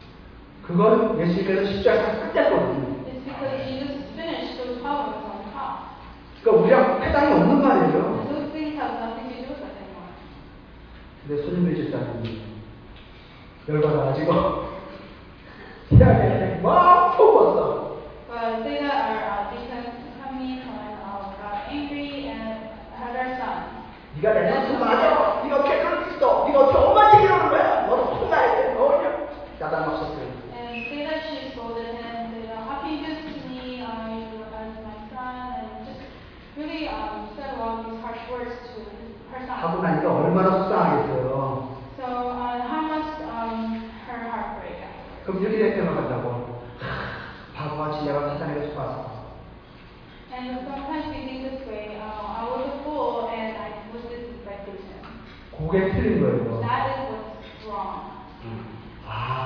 그건 예수님께서 십자가에서 끝냈거든요.
It's because Jesus finished those problems on the cross.
그러니까 우리랑 해당이 없는 말이에요.
Those things have nothing to do with us anymore.
근데 손님들 집사님이 열받아가지고 희한하게 막 퍼부었어.
But say that our deacons come in and got angry and had our son.
네가 내 손 맞아. 네가 어떻게 그럴 수 있어. 네가 어떻게 엄마 얘기를 하는 거야. 너는 혼나야 돼. 너냐. 야단 막 쳤어요.
And say that she scolded him and said, how can you do this to me as my son? And just really said a lot of these harsh words to her son.
하고 나니까 얼마나 속상하겠어요.
So how must her heart break?
그럼 이렇게 생각한다고. 바보같이 내가 사단에게 속았어.
And sometimes we think this way, I was a fool and I was deceived by Satan.
그게 틀린 거예요.
That is what's wrong.
아,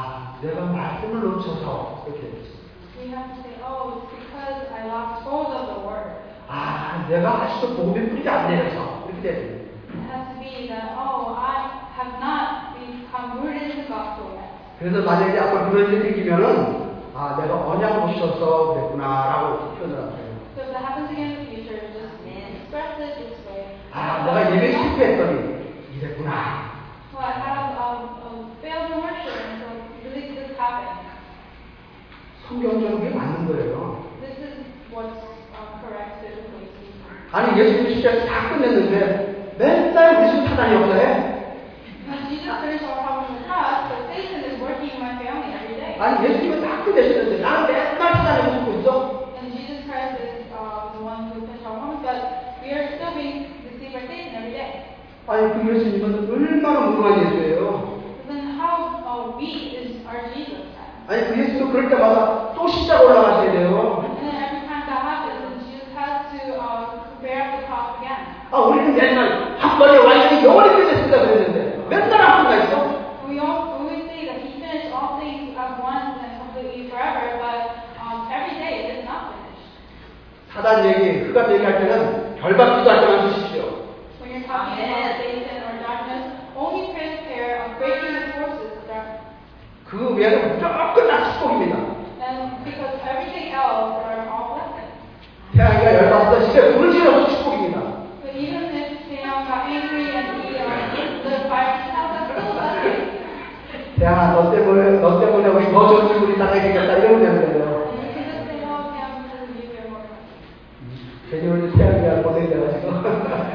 내가 말씀을 놓쳐서 이렇게 됐어.
We have to say, oh, it's because I lost hold of the word.
내가 아직도 복음의 뿌리가 안 내려서 이렇게 돼야 돼.
It has to be that, oh, I have not become rooted in the gospel yet.
그래서 만약에 앞으로 그런 일이 생기면은 내가 언약 못 쉬어서 그랬구나라고 표현을 하세요.
So if that happens again in the future, just express it this way.
내가 예배 실패했더니 이랬구나.
Well, I have failed in worship, and so really this happened.
성경적으로 그게 맞는 거예요.
This is what's correct biblically speaking.
아니 예수님 십자가 다 끝냈는데 맨날 우리 집 타다니 역사해.
Jesus finished all problems in the cross, but Satan is working in my family every day.
아니 예수님은 다 끝내셨는데 나는 맨날 타다니고 죽고 있어.
And Jesus Christ is the one who finished all problems, but we are still being deceived by Satan every day.
아니 그 예수님은 얼마나 무능한 예수예요.
Then how weak is our Jesus then?
아니 그 예수도 그럴 때마다 또 십자가 올라가셔야 돼요.
And then every time that happens, then Jesus has to bear up the cross again.
우리는 맨날 한 번에 완전히 영원히 끝냈습니다 그랬는데 맨날 아픈가 있어.
We always say that He finished all things at once and completely forever, but every day it is not finished.
사단 얘기, 흑암 얘기할 때는 결박기도 할 때만 주십시오.
When you're talking about Satan or darkness, only pray the prayer of breaking the forces of darkness.
그 외에는 무조건 다 축복입니다.
And because everything else are all blessings.
태양이가 열받아서 집에 불을 지르면 축복입니다.
But even if Sam got angry and he lit fire, that's still a blessing.
태양아 너 때문에 우리 더 좋은 친구들이 나가야겠다 이러면 되는 거예요.
And you can just say, oh, Sam, because of you, we're more blessed.
괜히 우리 태양이가 고생돼가지고.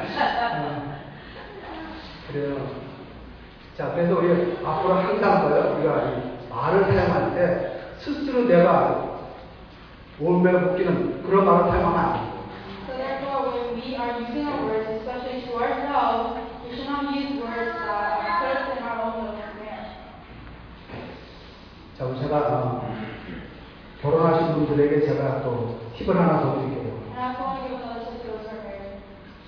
그래요. 자, 그래서 우리 앞으로 항상 우리가 이 말을 사용할 때 스스로 내가 올매를 묶이는 그런 말을 사용하면 안 돼요.
So therefore, when we are using our words, especially to ourselves, we should not use words that put us in our own little snare.
자, 제가 결혼하신 분들에게 제가 또 팁을 하나 더 드릴게요.
And I also want to give another tip to those who are married.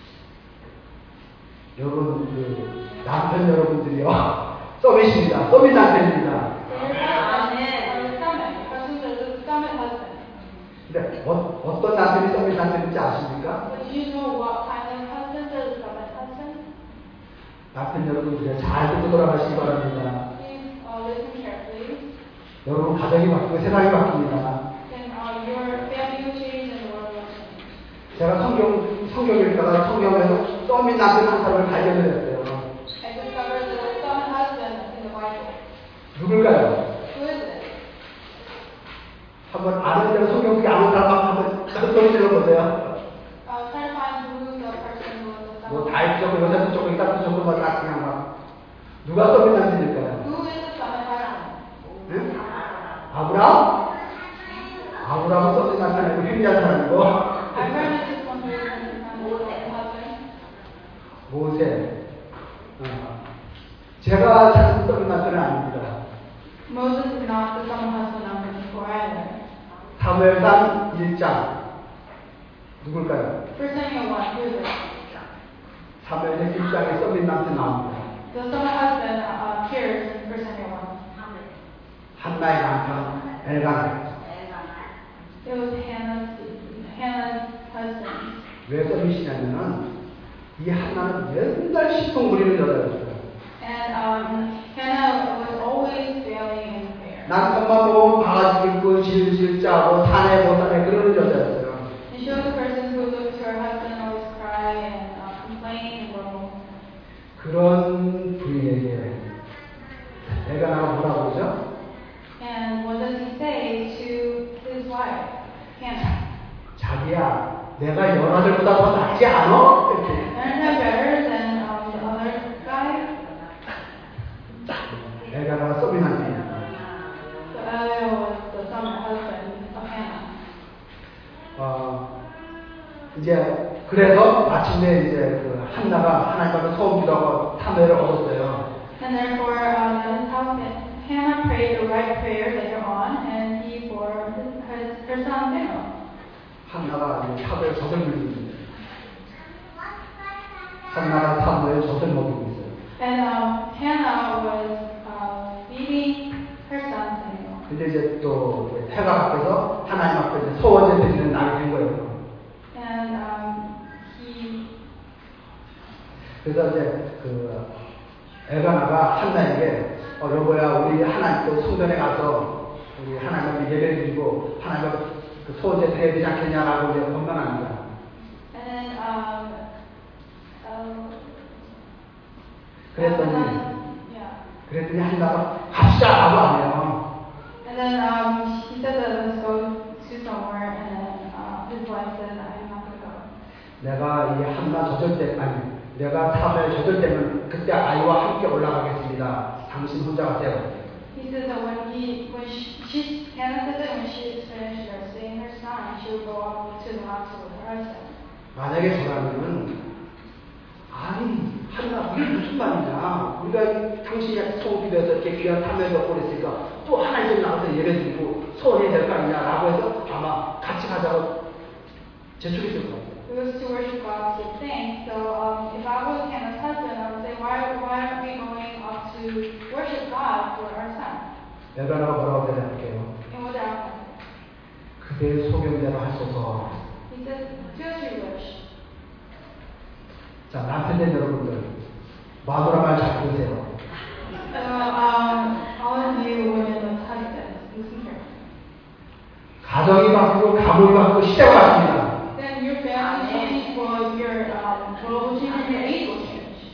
여러분, 남편 여러분들이요. 썸이십니다. 썸이 남편입니다.
So your husband or the summit, your husband is the summit husband.
근데 어떤 남편이 썸이 남편인지 아십니까?
But do you know what kind of husband is the summit husband?
남편 여러분들이 잘 듣고 돌아가시기 바랍니다.
Please listen carefully.
여러분 가정이 바뀌고 세상이 바뀝니다.
And your family will change and the world will change.
제가 성경 읽다가 성경에서 썸이 남편 한 사람을 발견을 했어요.
I discovered the summit husband in the Bible.
누굴까요?
Who is it?
한번 아는 대로 성경 속에 아는 사람 한번 소리 질러보세요.
Try to find who the person who was the
뭐
summit.
다이브 적고 여자도 적고 이따도 적고 막 그냥 막 누가 썸이 남편일까요?
Who is the summit husband?
응? 아브라함? 아브라함은 썸이 남편 아니고 회개한 사람이고
I heard it just one person who was the summit husband.
모세. 제가 찾은 썸이 남편은 아닙니다.
Moses is not the summit husband I'm looking for either.
사무엘상 1장 누굴까요?
1 Samuel 1, who is it?
사무엘상 1장에 썸이 남편 나옵니다.
The summit husband appears in 1 Samuel 1.
한나의 남편 엘가나.
It was Hannah's husband.
왜 썸이시냐면은 이 한나는 맨날 시동 부리는 여자였어요.
And Hannah was always failing in prayer.
남편만 보면 바가지 긁고 질질 짜고 사내 못사내 그러는 여자였어요.
And she was a person who looked to her husband always cry and complain and groan.
그런 부인에게 엘가나가 뭐라고 그러죠?
And what does he say to his wife, Hannah?
자기야, 내가 연하들보다 더 낫지 않아? 이렇게.
Aren't I better than the other guy?
엘가나가 썸이 남편이야.
So Eliel was the summit husband of Hannah.
이제 그래서 마침내 이제 그 한나가 하나님 앞에 소원 기도하고 탐회를 얻었어요.
And therefore, that is how Hannah prayed the right prayer later on, and he bore her son Samuel.
한나가 이제 탑에 젖을 물리고 있어요. 한나가 탑에 젖을 먹이고 있어요.
And Hannah was feeding her son Samuel.
근데 이제 또 해가 바뀌어서 하나님 앞에 이제 소원제 드리는 날이 된 거예요.
And he
그래서 이제 그 엘가나가 한나에게 여보야 우리 하나님 또 성전에 가서 우리 하나님 앞에 예배를 드리고 하나님 앞에 그 소원제 드려야 되지 않겠냐라고 이제 권면합니다.
and then
그랬더니
yeah.
그랬더니 한나가 갑시다라고 하네요.
And then he said that let's go to somewhere, and then his wife said I'm not gonna go.
내가 이 한나 젖을 때 아니 내가 탑에 젖을 때는 그때 아이와 함께 올라가겠습니다. 당신 혼자 가세요.
He said that Hannah said that when she is finished nursing her son, she will go up to the hospital with her husband.
만약에 저라면은 아니 한나 이게 무슨 말이냐 우리가 당신이 소원이 되어서 이렇게 귀한 탐에서 보냈으니까 또 하나님 나와서 예배드리고 소원해야 될 거 아니냐라고 해서 아마 같이 가자고 제출했을 거예요.
It was to worship God to give thanks. So if I was Hannah's husband, I would say, why aren't we going up to worship God for our son?
엘가나가 뭐라고 대답할게요?
And what happened?
그대의 소견대로 하소서.
He said, do as you wish.
자, 남편된 여러분들 마누라 말 잘 들으세요.
All of you women with husbands, listen carefully.
가정이 바뀌고 가문이 바뀌고 시대가 바뀝니다.
Then your family will change, well, your world will change, and your age will change.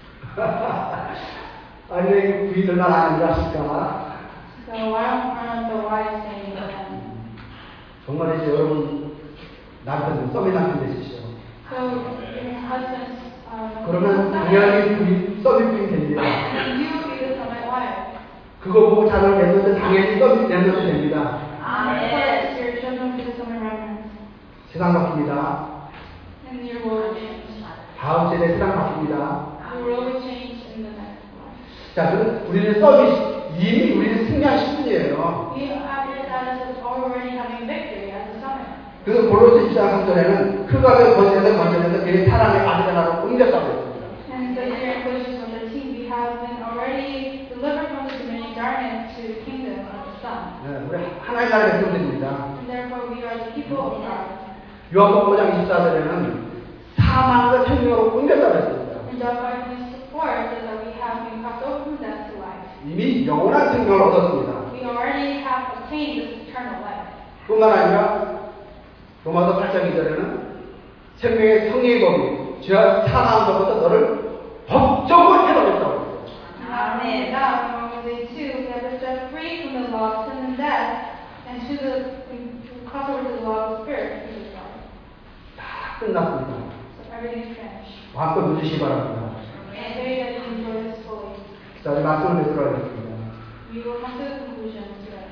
아니 왜 부인들만 안 일하실까?
So why aren't the wives saying that?
정말 이제 여러분 남편들 썸이 남편 되시죠.
So your husbands,
그러면 당연히 부인 썸이 부인 됩니다.
and you will be the summit wife.
그거 보고 자녀를 냈는데 당연히 썸이 냈는데 됩니다.
But your children will be the summit remnants.
세상 바뀝니다.
And your world will change.
다음 세대 세상 바뀝니다.
The world will change in the next life.
자, 그럼 우리는 썸이 이미 우리는 승리한 10분이에요.
We have your status of already having victory as a summit.
그래서 골로새 2장 3절에는 흑암의 권세에서 건져내서 그의 사랑의 아들나라로 옮겼다고 했습니다.
And so here in Colossians 1:13, we have been already delivered from the dominion of darkness to the kingdom of the Son.
네, 우리 하나님 나라의 백성들입니다.
And therefore we are the people of God.
요한복음 5장 24절에는 사망을 생명으로 옮겼다고 했습니다.
And John 5:24 says that we have been crossed over from death to life.
이미 영원한 생명을 얻었습니다.
We already have obtained this eternal life.
뿐만 아니라 로마서 8장 2절에는 생명의 성령의 법이 죄와 사망으로부터 너를 법적으로 해방했다고 했어요.
Amen. Now in Romans 8:2, we have been set free from the law of sin and death, and to cross over to the law of the Spirit, Jesus Christ.
다 끝났습니다.
So everything is finished.
마음껏 누리시기 바랍니다.
And I pray that you enjoy this fully.
자, 우리 말씀을 맺도록 하겠습니다.
We will come to the conclusion today.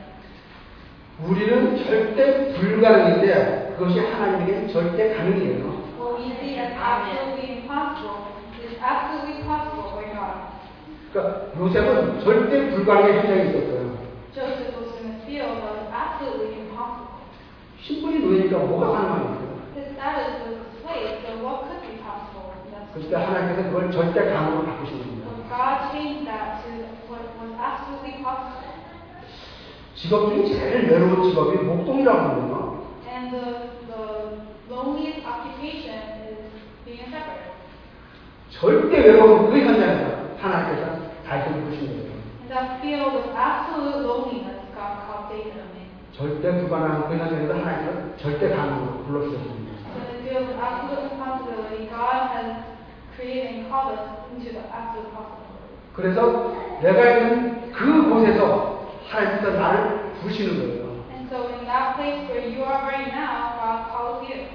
우리는 절대 불가능인데 그것이 하나님에게는 절대 가능이에요.
What we see as absolutely impossible is absolutely possible for God.
그러니까 요셉은 절대 불가능의 현장이 있었어요.
Joseph was in a field that was absolutely impossible.
신분이 노예니까 뭐가 가능하겠어요?
His status was a slave, so what could be possible?
그때 하나님께서 그걸 절대 가능으로 바꾸신 겁니다.
But God changed that to what was absolutely possible.
직업 중에 제일 외로운 직업이 목동이라고 하거든요.
And the loneliest occupation is being a shepherd.
절대 외로운 그 현장에서 하나님께서 다윗을 부르신 거예요.
In that field of absolute loneliness, God called David a man.
절대 불가능한 그 현장에서 하나님께서 절대 가능으로 불러주셨습니다.
So in the field of absolute impossibility, God has created and called us into the absolute possibility.
그래서 내가 있는 그 곳에서 하나님께서 나를 부르시는 거예요.
And so in that place where you are right now, God calls you.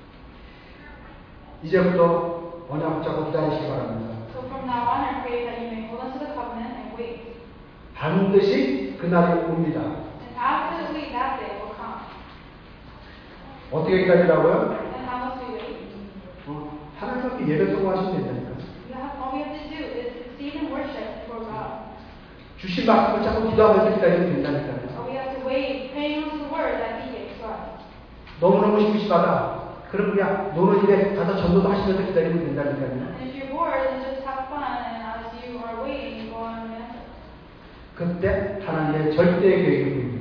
이제부터 언약 붙잡고 기다리시기 바랍니다.
So from now on, I pray that you may hold on to the covenant and wait.
반드시 그날이 옵니다.
And absolutely that day will come.
어떻게 기다리라고요?
And how must we wait?
하나님 앞에 예배 성공하시면 된다니까.
All we have to do is succeed in worship for God.
주신 말씀을 자꾸 기도하면서 기다리면 된다니까요.
All we have to wait, praying on the word that He gave to us.
너무너무 심심하다. 그럼 그냥 노는 일에 가서 전도도 하시면서 기다리면 된다니까요.
And if you're bored, then just have fun, and as you are waiting, go on and answer.
그때 하나님의 절대 계획이 보입니다.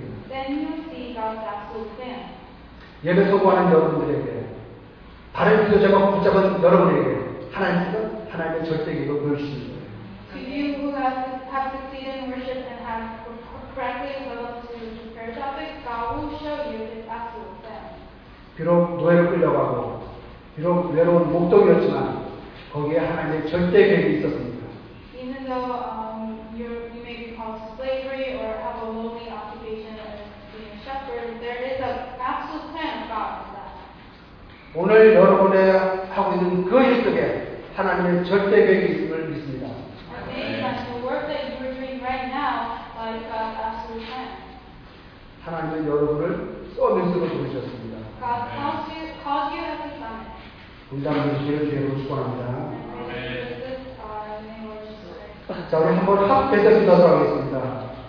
God's absolute plan.
예배 소구하는 여러분들에게 다른 지도자가 붙잡은 여러분에게 하나님께서 하나님의 절대 계획을 보여주시는 거예요.
To you who have succeeded in worship and have correctly developed to prayer topics, God will show you His absolute plan.
비록 노예로 끌려가고 비록 외로운 목동이었지만 거기에 하나님의 절대 계획이 있었습니다.
Even though you may be called to slavery or have a lonely occupation as being a shepherd, there is an absolute plan of God for that.
오늘 여러분의 하고 있는 그 일 속에 하나님의 절대 계획이 있음을 믿습니다.
Okay, but the work that you are doing right now is God's absolute plan.
하나님은 여러분을 써내으로 부르셨습니다.
God calls you as His son.
분담을 주시는 주의로 축원합니다.
And this in the name of Jesus.
자, 우리 한번 합해서 기도하도록 하겠습니다.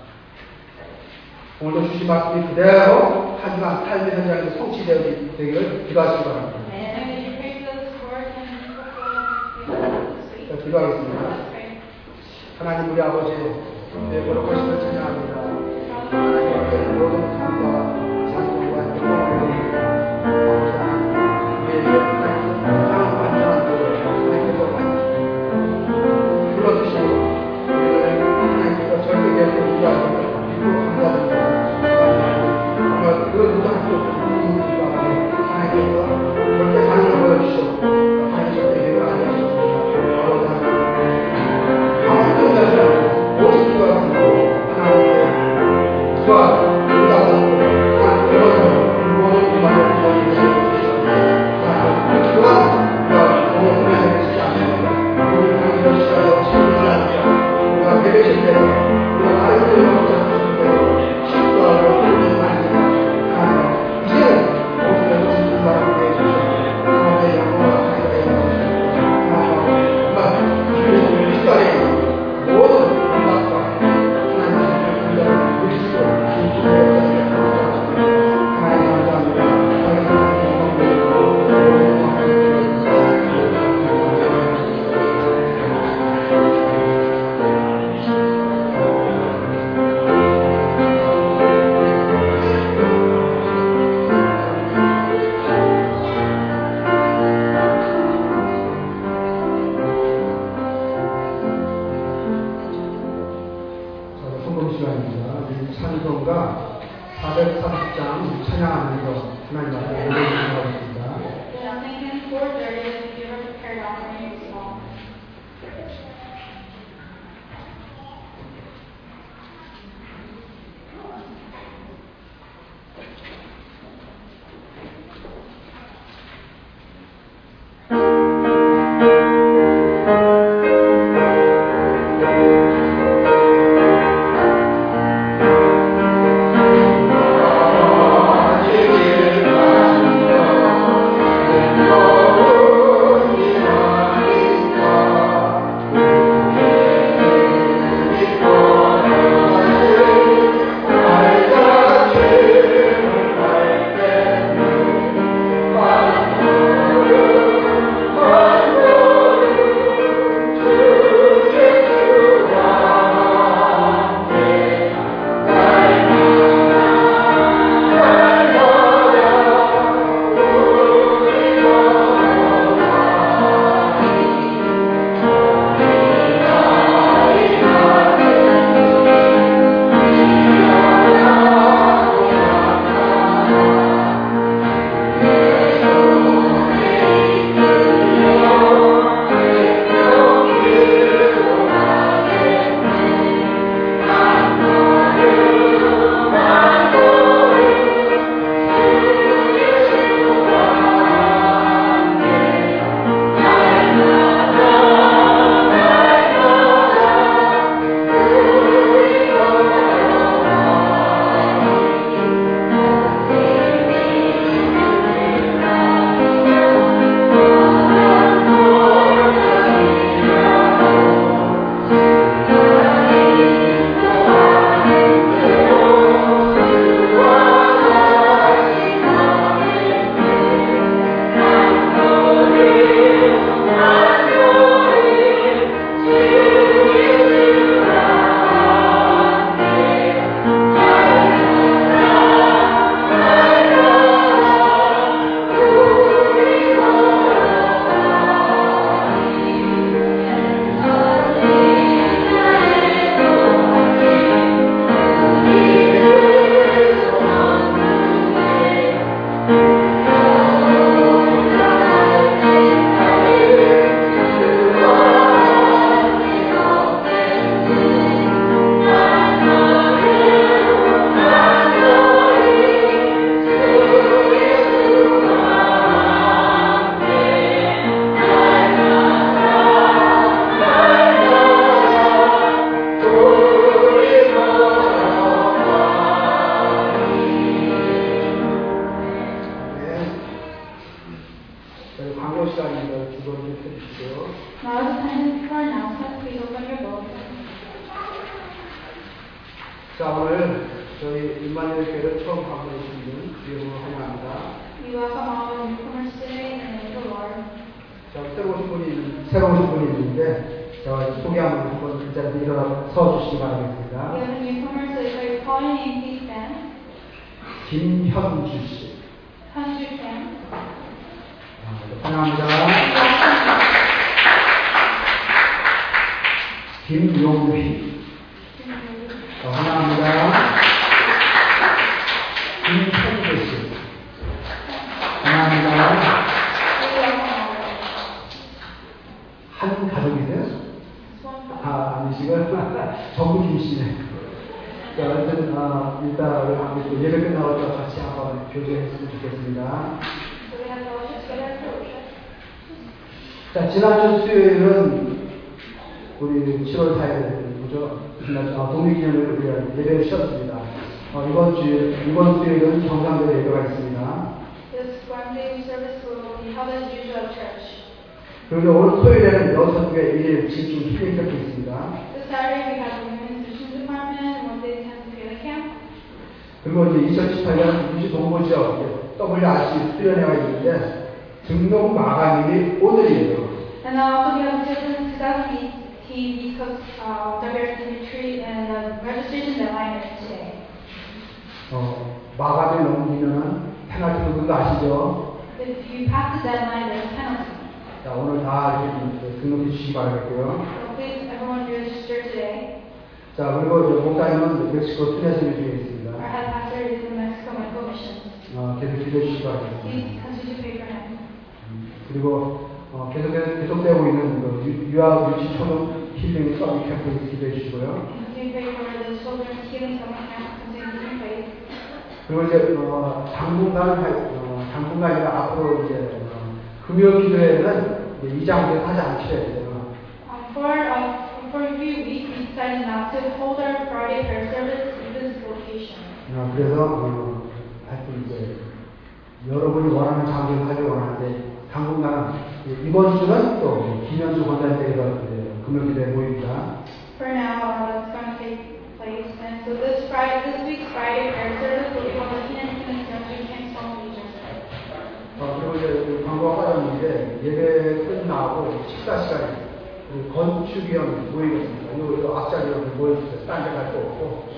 오늘도 주신 말씀이 그대로 하지만 삶의 현장에서 성취되기를 기도하시기 바랍니다.
And you pray for this word and fulfill this
자,
week.
기도하겠습니다.
Let's pray.
하나님 우리 아버지, 내 거룩한 신을 찬양합니다. 하나님의 모든 삶과 찬송과 영광을 드립니다. 아버지 하나님, 우리에게 하나님께서 가장 완전한 것을 하나님께서 불러주시고 우리를 하나님께서 절대 계획을 유지하시고 믿고 감사합니다. 정말 그 누구도 할수 없는 그 가운데 하나님께서 절대 가능을 보여주시고 하나님 절대 계획을 알려주셨습니다. 아버지 하나님 아무튼 모든 기도가 가지고 하나님께 기도하고 응답하고 하나님 그것을 모든 기만을 주시옵소서. 하나님 그 기도가 우리가 너무 소리하게 되지 않습니다. 우리 하나님 시간에 신뢰하며 우리가 예배실 때 우리가 다른 데로 붙잡으실 때 기도하고 기도하지 마십니다. 하나님 이제는 모든 것을 주신 사람을 내주시옵소서. 하나님의 영광과 하나님의 영광을 하나님 정말 주님의 시간에 모든 응답과 하나님의 응답을 그리스도 주님의 것을 감사합니다. 하나님 감사합니다. 하나님 성공 시간입니다. 우리 찬송가 430장 찬양하면서 하나님 앞에 올려주시기 바랍니다.
Now sing hymn 430 as we give our prepared offering this song.
아 이걸 좀 해주시고요.
Now is the time for announcement. Please open your book.
자, 오늘 저희 임마누엘 교회를 처음 방문해주신 분 주님으로 환영합니다.
We welcome all the newcomers today in the name of the Lord.
자, 새로 오신 분이 있는데, 제가 소개하면 한번 그 자리에 일어나 서주시기
We
바라겠습니다.
have a newcomer, so if I call your name, please stand.
김현주 씨.
Hanju Kim.
환영합니다. 김용휘. 환영합니다. 김현주 씨. 환영합니다. 한 가족이세요? 아니시고요. 전부 김씨네. 자, 하여튼, 일단, 우리 예배 끝나고 또 같이 한번 교제했으면 좋겠습니다.
So we have fellowship together for worship.
자, 지난주 수요일은 우리 7월 4일, 뭐죠? 독립기념일 우리가 예배를 쉬었습니다. 이번 수요일은 정상대로 예배가 있습니다.
This Wednesday service will be held as usual at church.
그리고 오늘 토요일에는 여성국의 일일 집중 힐링 캠프 있습니다.
This Saturday we have the Women's Missions Department and Wednesday intensive healing camp.
그리고 이제 2018년 우주 동부지역 WRC 수련회가 있는데 등록 마감일이 오늘이에요.
And also we have the 2018 East Coast WRC retreat and the registration deadline is today.
마감일 넘기면은 페널티 붙는 거 아시죠?
If you pass the deadline, there's a penalty.
자, 오늘 다 이렇게 등록해 주시기 바라겠고요.
So please, everyone register today.
자, 그리고 목사님은 멕시코 수녀생이 중에 있습니다.
Our head pastor is in Mexico Medical Mission.
계속 기도해 주시기 바라겠습니다.
Please continue to pray for him.
그리고 계속되고 있는 유아 유치 초등 힐링 서비 캠프 기도해 주시고요.
Continue to pray for the children's healing summer camp continuing to place.
그리고 이제 당분간이나 앞으로 이제 금요 기도회는 이 장소에 하지 않기로 했어요.
For a few weeks, we decided not to hold our Friday prayer service in this location.
그래서 하여튼 이제 여러분이 원하는 장소에 하기 원하는데 당분간은 이번 주는 또 김현주 권사님께서 금요 기도회 모입니다.
For now, that's going to take place, and so this week's Friday prayer service will be on the Kingston Camp Stone Leisure Center.
그리고 이제 광고가 빠졌는데 예배 끝나고 식사 시간에 건축위원 모이겠습니다. 이거 앞자리로 모여주세요. 딴 데 갈 거 없고.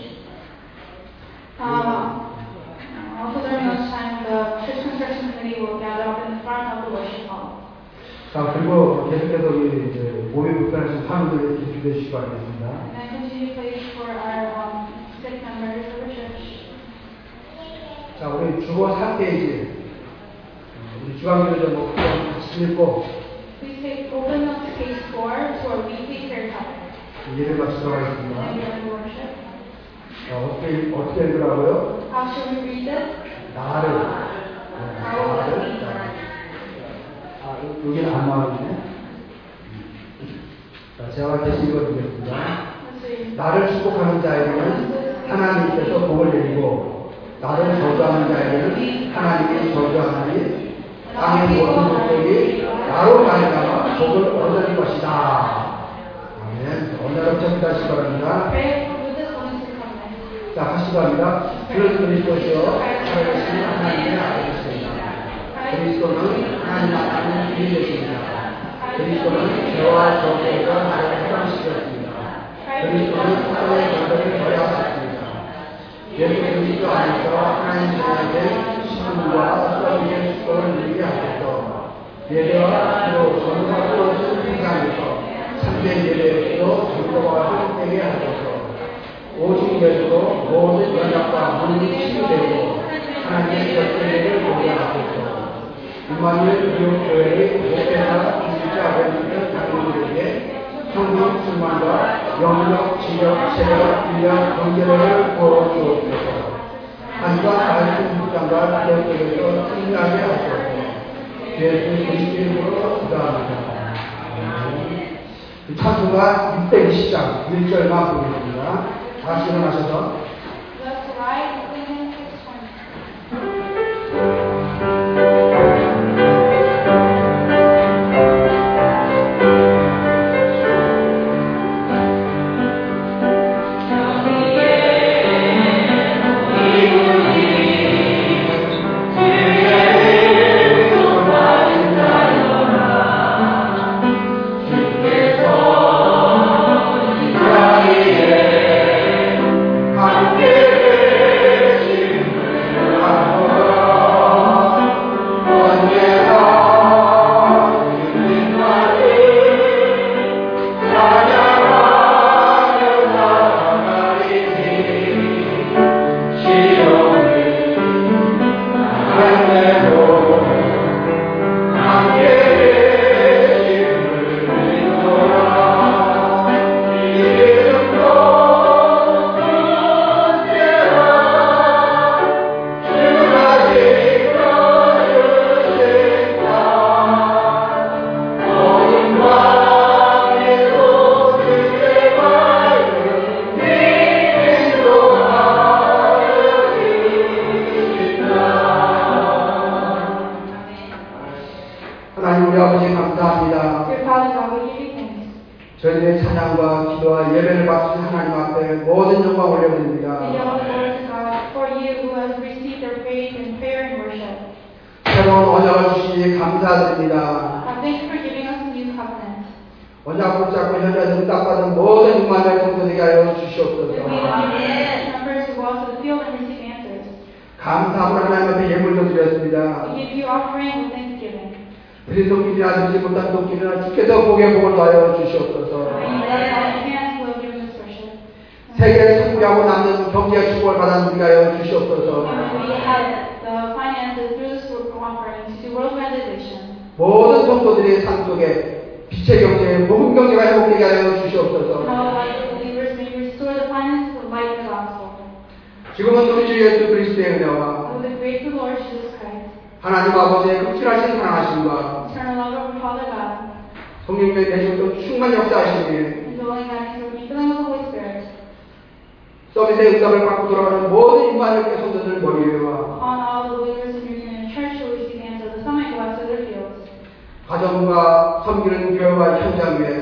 Also during this time, the church construction committee will gather up in the front of the worship hall.
자, 그리고 계속해서 이제 몸이 불편하신 사람들 이렇게 기도해 주시기 바라겠습니다.
And I continue to pray for our sick members of the church.
자, 우리 주보 4페이지. 우리 주간기도 좀 같이 읽고
Please open up to page 4 to our weekly prayer topic.
예배 마치도록 하겠습니다.
And we are worship.
자, 어떻게 읽으라고요?
How should we read this?
나를. 여기는 안 나오네. 자, 제가 대신 읽어드리겠습니다.
Let's read.
나를 축복하는 자에게는 하나님께서 복을 내리고 나를 저주하는 자에게는 하나님이 저주하나니 땅의 모든 족속이 나로 말미암아 복을 얻을 것이다. 아멘. 언어롭게 기도하시기 바랍니다.
Pray with this one to come.
자, 같이 갑니다. 그래서 그리스도시여 살아계신 하나님의 아들이십니다. 그리스도는 하나님 앞에 길이 되십니다. 그리스도는 죄와 저주가 나를 해방시켰습니다. 그리스도는 사단의 권세를 벌하셨습니다. 예수 그리스도 안에서 하나님 자녀에게 신분과 서비의 축복을 누리게 하셔서 예배와 기도 전과 끊어진 세상에서 참된 예배에서도 전도와 힘되게 하셔서 오직 예수로 모든 연약과 문이 치유되고 하나님의 결정을 보게 하소서. 임마누엘 교회의 목회자 기술자 아버지들 당인들에게 성령 충만과 영역, 지력, 체력, 인력, 경제력을 부어주옵소서. 한과 말씀 묵상과 기도 속에서 승리하게 하소서. 예수 그리스도의 이름으로 기도합니다. 찬송가 620장 1절만 보겠습니다. 다시 일어나셔서
Let's rise and sing in 620.
하나님 우리 아버지 감사합니다.
Dear Father God, we give you thanks.
저희들의 찬양과 기도와 예배를 바친 하나님 앞에 모든 영광
We
올려드립니다.
give all the glory to God for you who has received our praise and prayer and worship.
새로운 언약을 주시니 감사드립니다.
Thank you for giving us a new covenant.
언약 붙잡고 현재 응답받은 모든 6만의 성도되게 하여 주시옵소서.
That we will be members who go out to the field and receive answers.
감사함으로 하나님 앞에 예물도 드렸습니다.
We give you offering with thanksgiving.
드린 도끼나 드리지 못한 도끼나 주께서 복의 복을 더하여 주시옵소서.
May you bless all the hands who have given this worship.
세계를 선교하고 남는 경제의 축복을 받아들이게 하여 주시옵소서.
We have the finances through this offering to do world evangelization.
모든 성도들의 삶 속에 빛의 경제, 복음 경제가 회복되게 하여
And
주시옵소서.
all life believers may restore the finances of light of the gospel.
지금은 우리 주 예수 그리스도의 은혜와
With the grace of the Lord Jesus Christ,
하나님 아버지의 극진하신 사랑하심과
eternal love of our Father God,
성령님의 내주도 충만 역사하시니
indwelling guidance of the filling of the Holy Spirit,
서비스의 응답을 받고 돌아가는 모든 임마누엘 성도들 머리 위와
upon all the believers in your union church who receive answer the summit go out to their fields.
가정과 섬기는 교회와 현장 위에